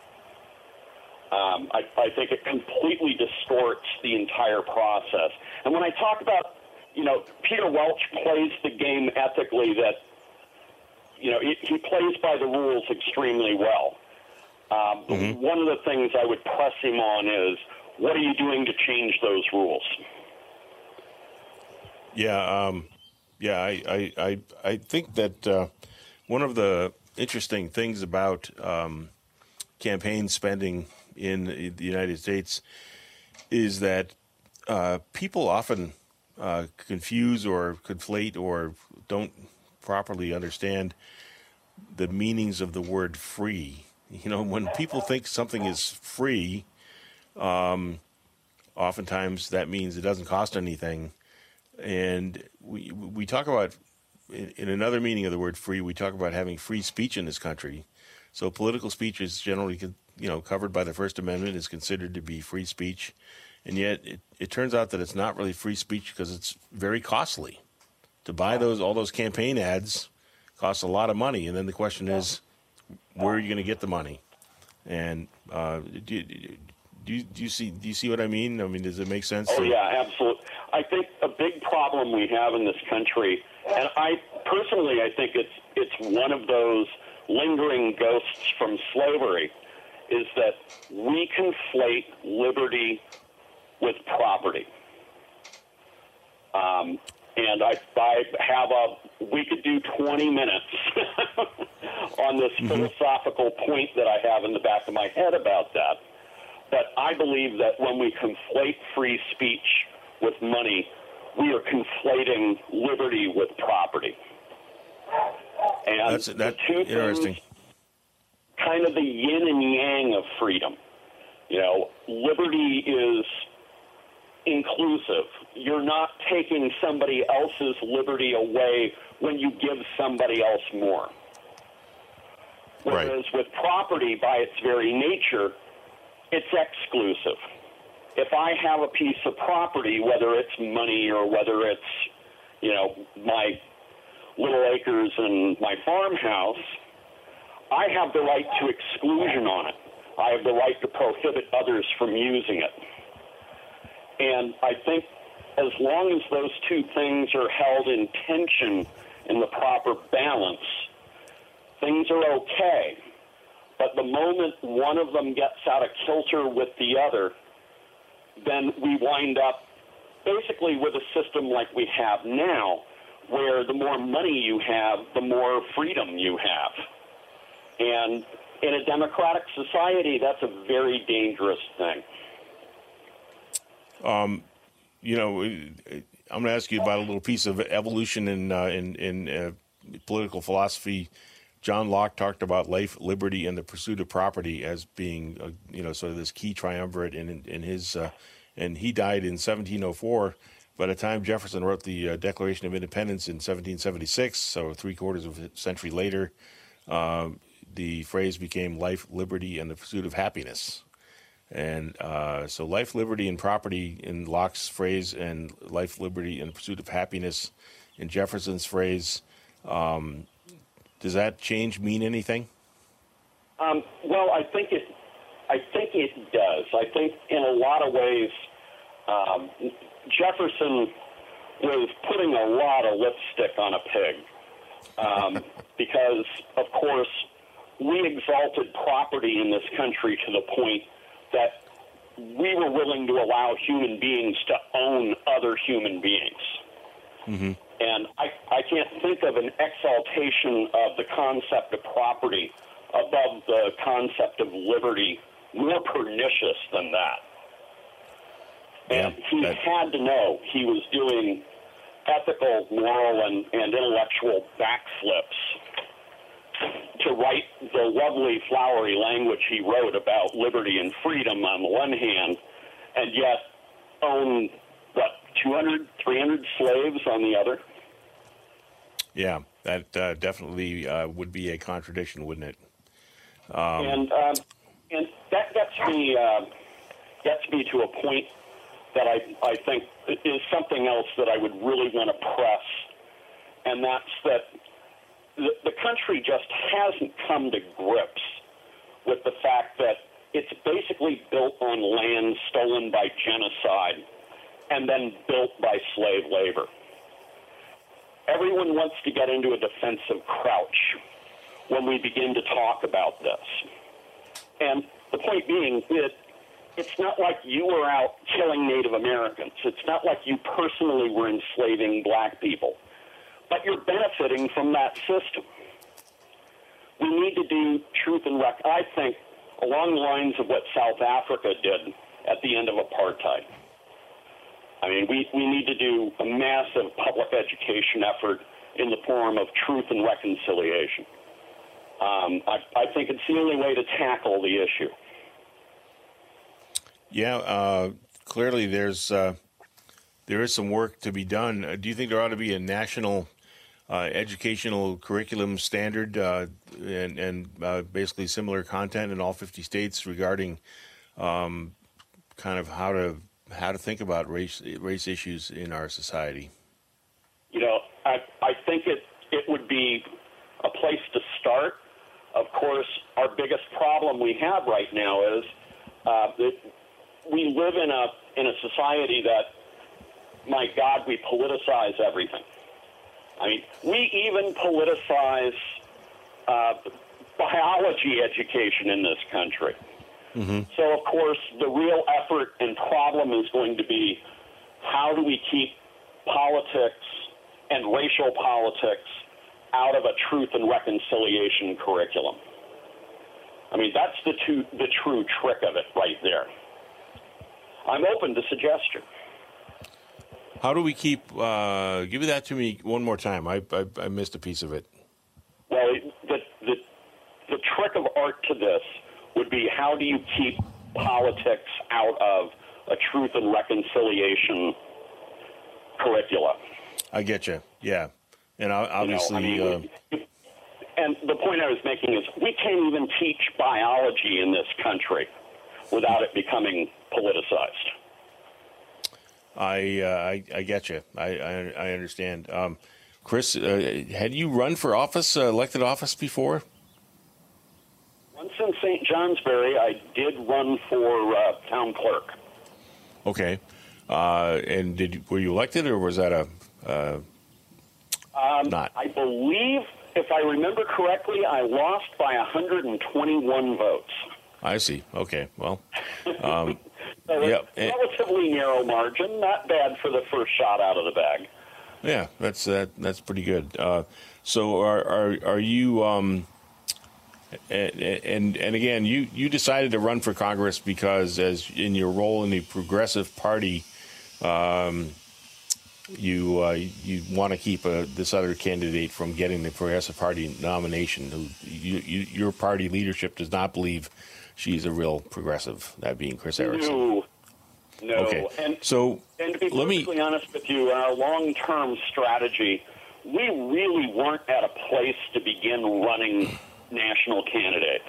I think it completely distorts the entire process. And when I talk about, Peter Welch plays the game ethically, that, he plays by the rules extremely well. One of the things I would press him on is, what are you doing to change those rules? I think that one of the interesting things about campaign spending in the United States is that people often confuse or conflate or don't properly understand the meanings of the word free. When people think something is free, oftentimes that means it doesn't cost anything. And we talk about, in another meaning of the word free, we talk about having free speech in this country. So political speech is generally, covered by the First Amendment, is considered to be free speech. And yet it turns out that it's not really free speech because it's very costly. To buy all those campaign ads costs a lot of money. And then the question is, where are you going to get the money? And do you see what I mean? I mean, does it make sense? Oh, yeah, absolutely. I think a big problem we have in this country, and I think it's one of those lingering ghosts from slavery, is that we conflate liberty with property. And we could do 20 minutes on this philosophical point that I have in the back of my head about that. But I believe that when we conflate free speech with money, we are conflating liberty with property. And that's the two interesting. Things, kind of the yin and yang of freedom. Liberty is inclusive. You're not taking somebody else's liberty away when you give somebody else more. Whereas with property, by its very nature, it's exclusive. If I have a piece of property, whether it's money or whether it's, my little acres and my farmhouse, I have the right to exclusion on it. I have the right to prohibit others from using it. And I think as long as those two things are held in tension in the proper balance, things are okay. But the moment one of them gets out of kilter with the other, then we wind up basically with a system like we have now, where the more money you have, the more freedom you have. And in a democratic society, that's a very dangerous thing. I'm going to ask you about a little piece of evolution in political philosophy. John Locke talked about life, liberty, and the pursuit of property as being, sort of this key triumvirate in his, and he died in 1704. By the time Jefferson wrote the Declaration of Independence in 1776, so 3/4 of a century later, the phrase became life, liberty, and the pursuit of happiness. And so life, liberty, and property in Locke's phrase, and life, liberty, and the pursuit of happiness in Jefferson's phrase. Does that change mean anything? Well, I think it does. I think in a lot of ways, Jefferson was putting a lot of lipstick on a pig, because, of course, we exalted property in this country to the point that we were willing to allow human beings to own other human beings. Mm-hmm. And I can't think of an exaltation of the concept of property above the concept of liberty more pernicious than that. And he had to know he was doing ethical, moral, and intellectual backflips to write the lovely, flowery language he wrote about liberty and freedom on the one hand, and yet own, 200, 300 slaves on the other? Yeah, that definitely would be a contradiction, wouldn't it? And that gets me gets me to a point that I think is something else that I would really want to press, and that's that the country just hasn't come to grips with the fact that it's basically built on land stolen by genocide and then built by slave labor. Everyone wants to get into a defensive crouch when we begin to talk about this. And the point being that it's not like you were out killing Native Americans. It's not like you personally were enslaving black people. But you're benefiting from that system. We need to do truth and I think, along the lines of what South Africa did at the end of apartheid. I mean, we need to do a massive public education effort in the form of truth and reconciliation. I think it's the only way to tackle the issue. Yeah, clearly there is some work to be done. Do you think there ought to be a national educational curriculum standard and basically similar content in all 50 states regarding kind of how to think about race issues in our society? You know, I think it would be a place to start. Of course, our biggest problem we have right now is that we live in a society that, my God, we politicize everything. I mean, we even politicize biology education in this country. Mm-hmm. So, of course, the real effort and problem is going to be how do we keep politics and racial politics out of a truth and reconciliation curriculum? I mean, that's the true trick of it right there. I'm open to suggestion. How do we keep? Give that to me one more time. I missed a piece of it. Well, the trick of art to this would be how do you keep politics out of a truth and reconciliation curricula? I get you. Yeah, and obviously. And the point I was making is we can't even teach biology in this country without it becoming politicized. I get you. I understand. Chris, had you run for office, elected office before? Once in St. Johnsbury, I did run for town clerk. Okay. And were you elected, or was that not? I believe, if I remember correctly, I lost by 121 votes. I see. Okay. Well, relatively narrow margin, not bad for the first shot out of the bag. Yeah, that's pretty good. So are you? And again, you decided to run for Congress because, as in your role in the Progressive Party, you want to keep this other candidate from getting the Progressive Party nomination. Who your party leadership does not believe she's a real progressive, that being Chris Erickson. No. Okay. And to be perfectly honest with you, in our long-term strategy, we really weren't at a place to begin running national candidates.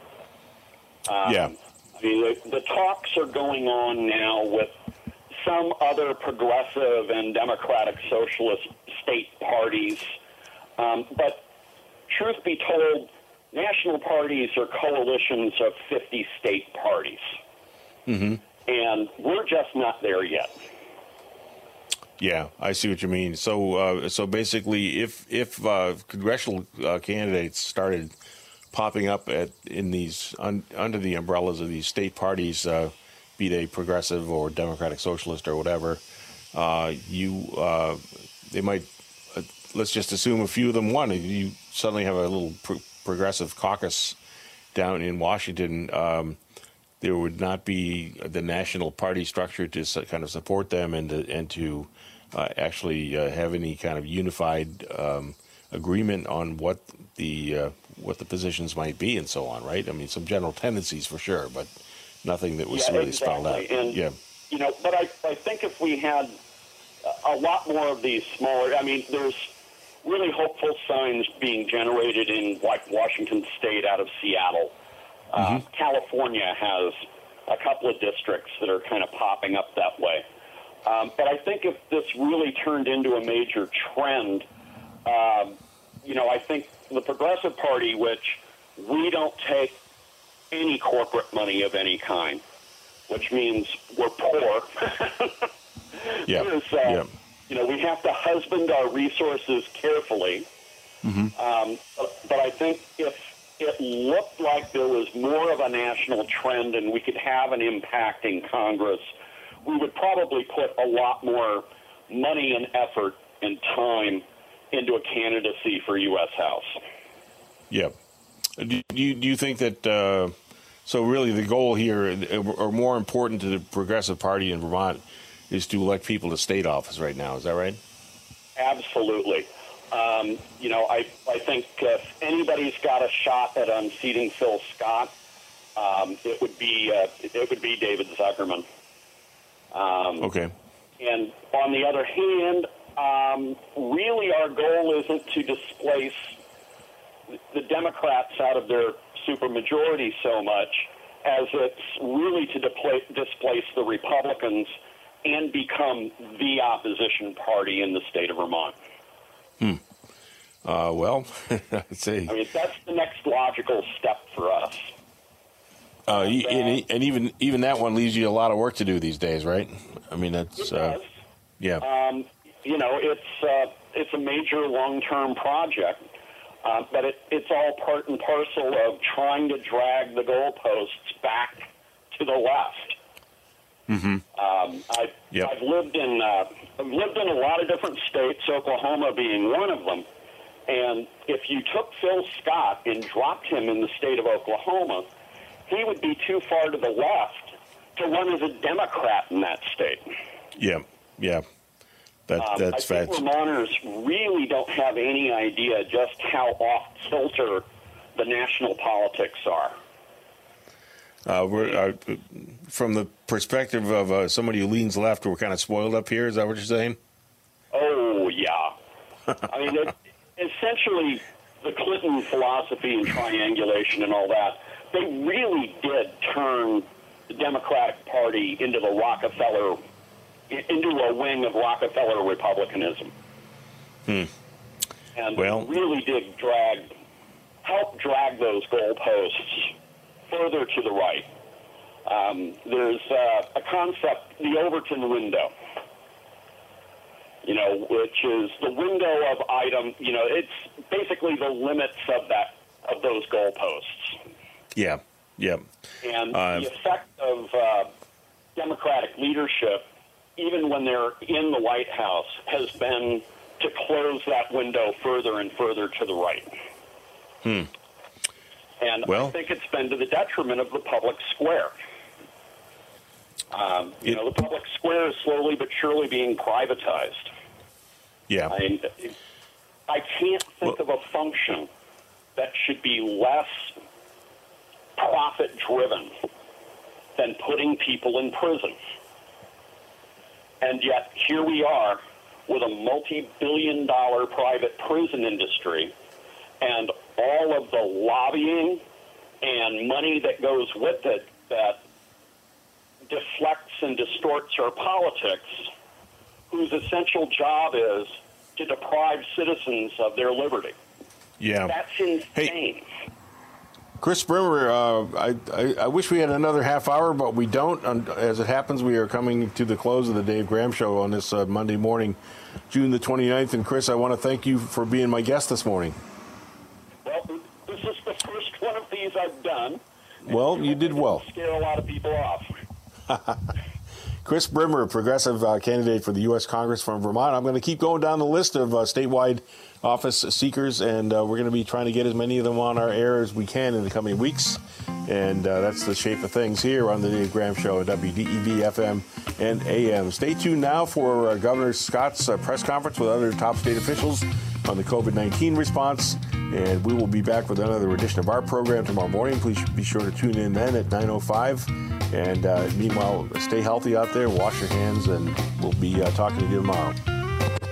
I mean, the talks are going on now with some other progressive and democratic socialist state parties. But truth be told, national parties are coalitions of 50 state parties. Mm-hmm. And we're just not there yet. Yeah, I see what you mean. So basically, if congressional candidates started popping up in these under the umbrellas of these state parties, be they progressive or democratic socialist or whatever, they might. Let's just assume a few of them won. You suddenly have a little progressive caucus down in Washington. There would not be the national party structure to kind of support them and to actually have any kind of unified agreement on what the positions might be and so on, right? I mean, some general tendencies for sure, but nothing that was really spelled out. And, but I think if we had a lot more of these smaller, I mean, there's really hopeful signs being generated in like Washington State out of Seattle. California has a couple of districts that are kind of popping up that way. But I think if this really turned into a major trend, I think the Progressive Party, which we don't take any corporate money of any kind, which means we're poor. We have to husband our resources carefully. Mm-hmm. But I think if it looked like there was more of a national trend and we could have an impact in Congress, we would probably put a lot more money and effort and time into a candidacy for U.S. House. Yeah. Do you think that, so really the goal here, or more important to the Progressive Party in Vermont, is to elect people to state office right now? Is that right? Absolutely. I think if anybody's got a shot at unseating Phil Scott, it would be David Zuckerman. Okay. And on the other hand, really our goal isn't to displace the Democrats out of their supermajority so much as it's really to displace the Republicans and become the opposition party in the state of Vermont. I'd say. I mean, that's the next logical step for us. And even that one leaves you a lot of work to do these days, right? I mean, that's yeah. It's a major long-term project, but it's all part and parcel of trying to drag the goalposts back to the left. Mm-hmm. I've lived in a lot of different states, Oklahoma being one of them. And if you took Phil Scott and dropped him in the state of Oklahoma, he would be too far to the left to run as a Democrat in that state. Yeah. That's fact. I think Vermonters really don't have any idea just how off-kilter the national politics are. From the perspective of somebody who leans left, we're kind of spoiled up here. Is that what you're saying? Oh, yeah. I mean, essentially, the Clinton philosophy and triangulation and all that, they really did turn the Democratic Party into a wing of Rockefeller Republicanism. And really did help drag those goalposts further to the right. There's a concept, the Overton window, which is the window of item, it's basically the limits of those goalposts. Yeah. And the effect of Democratic leadership, even when they're in the White House, has been to close that window further and further to the right. And I think it's been to the detriment of the public square. The public square is slowly but surely being privatized. Yeah. I can't think of a function that should be less profit-driven than putting people in prison. And yet, here we are with a multi-billion-dollar private prison industry and all of the lobbying and money that goes with it that deflects and distorts our politics, whose essential job is to deprive citizens of their liberty. Yeah. That's insane. Hey, Chris Brimmer, I wish we had another half hour, but we don't. As it happens, we are coming to the close of the Dave Graham Show on this Monday morning, June the 29th. And, Chris, I want to thank you for being my guest this morning. Well, this is the first one of these I've done. Well, you did well. Scare a lot of people off. Chris Brimmer, progressive candidate for the U.S. Congress from Vermont. I'm going to keep going down the list of statewide office seekers, and we're going to be trying to get as many of them on our air as we can in the coming weeks. And that's the shape of things here on the Dave Graham Show at WDEV FM and AM. Stay tuned now for Governor Scott's press conference with other top state officials on the COVID-19 response. And we will be back with another edition of our program tomorrow morning. Please be sure to tune in then at 9:05. And meanwhile, stay healthy out there, wash your hands, and we'll be talking to you tomorrow.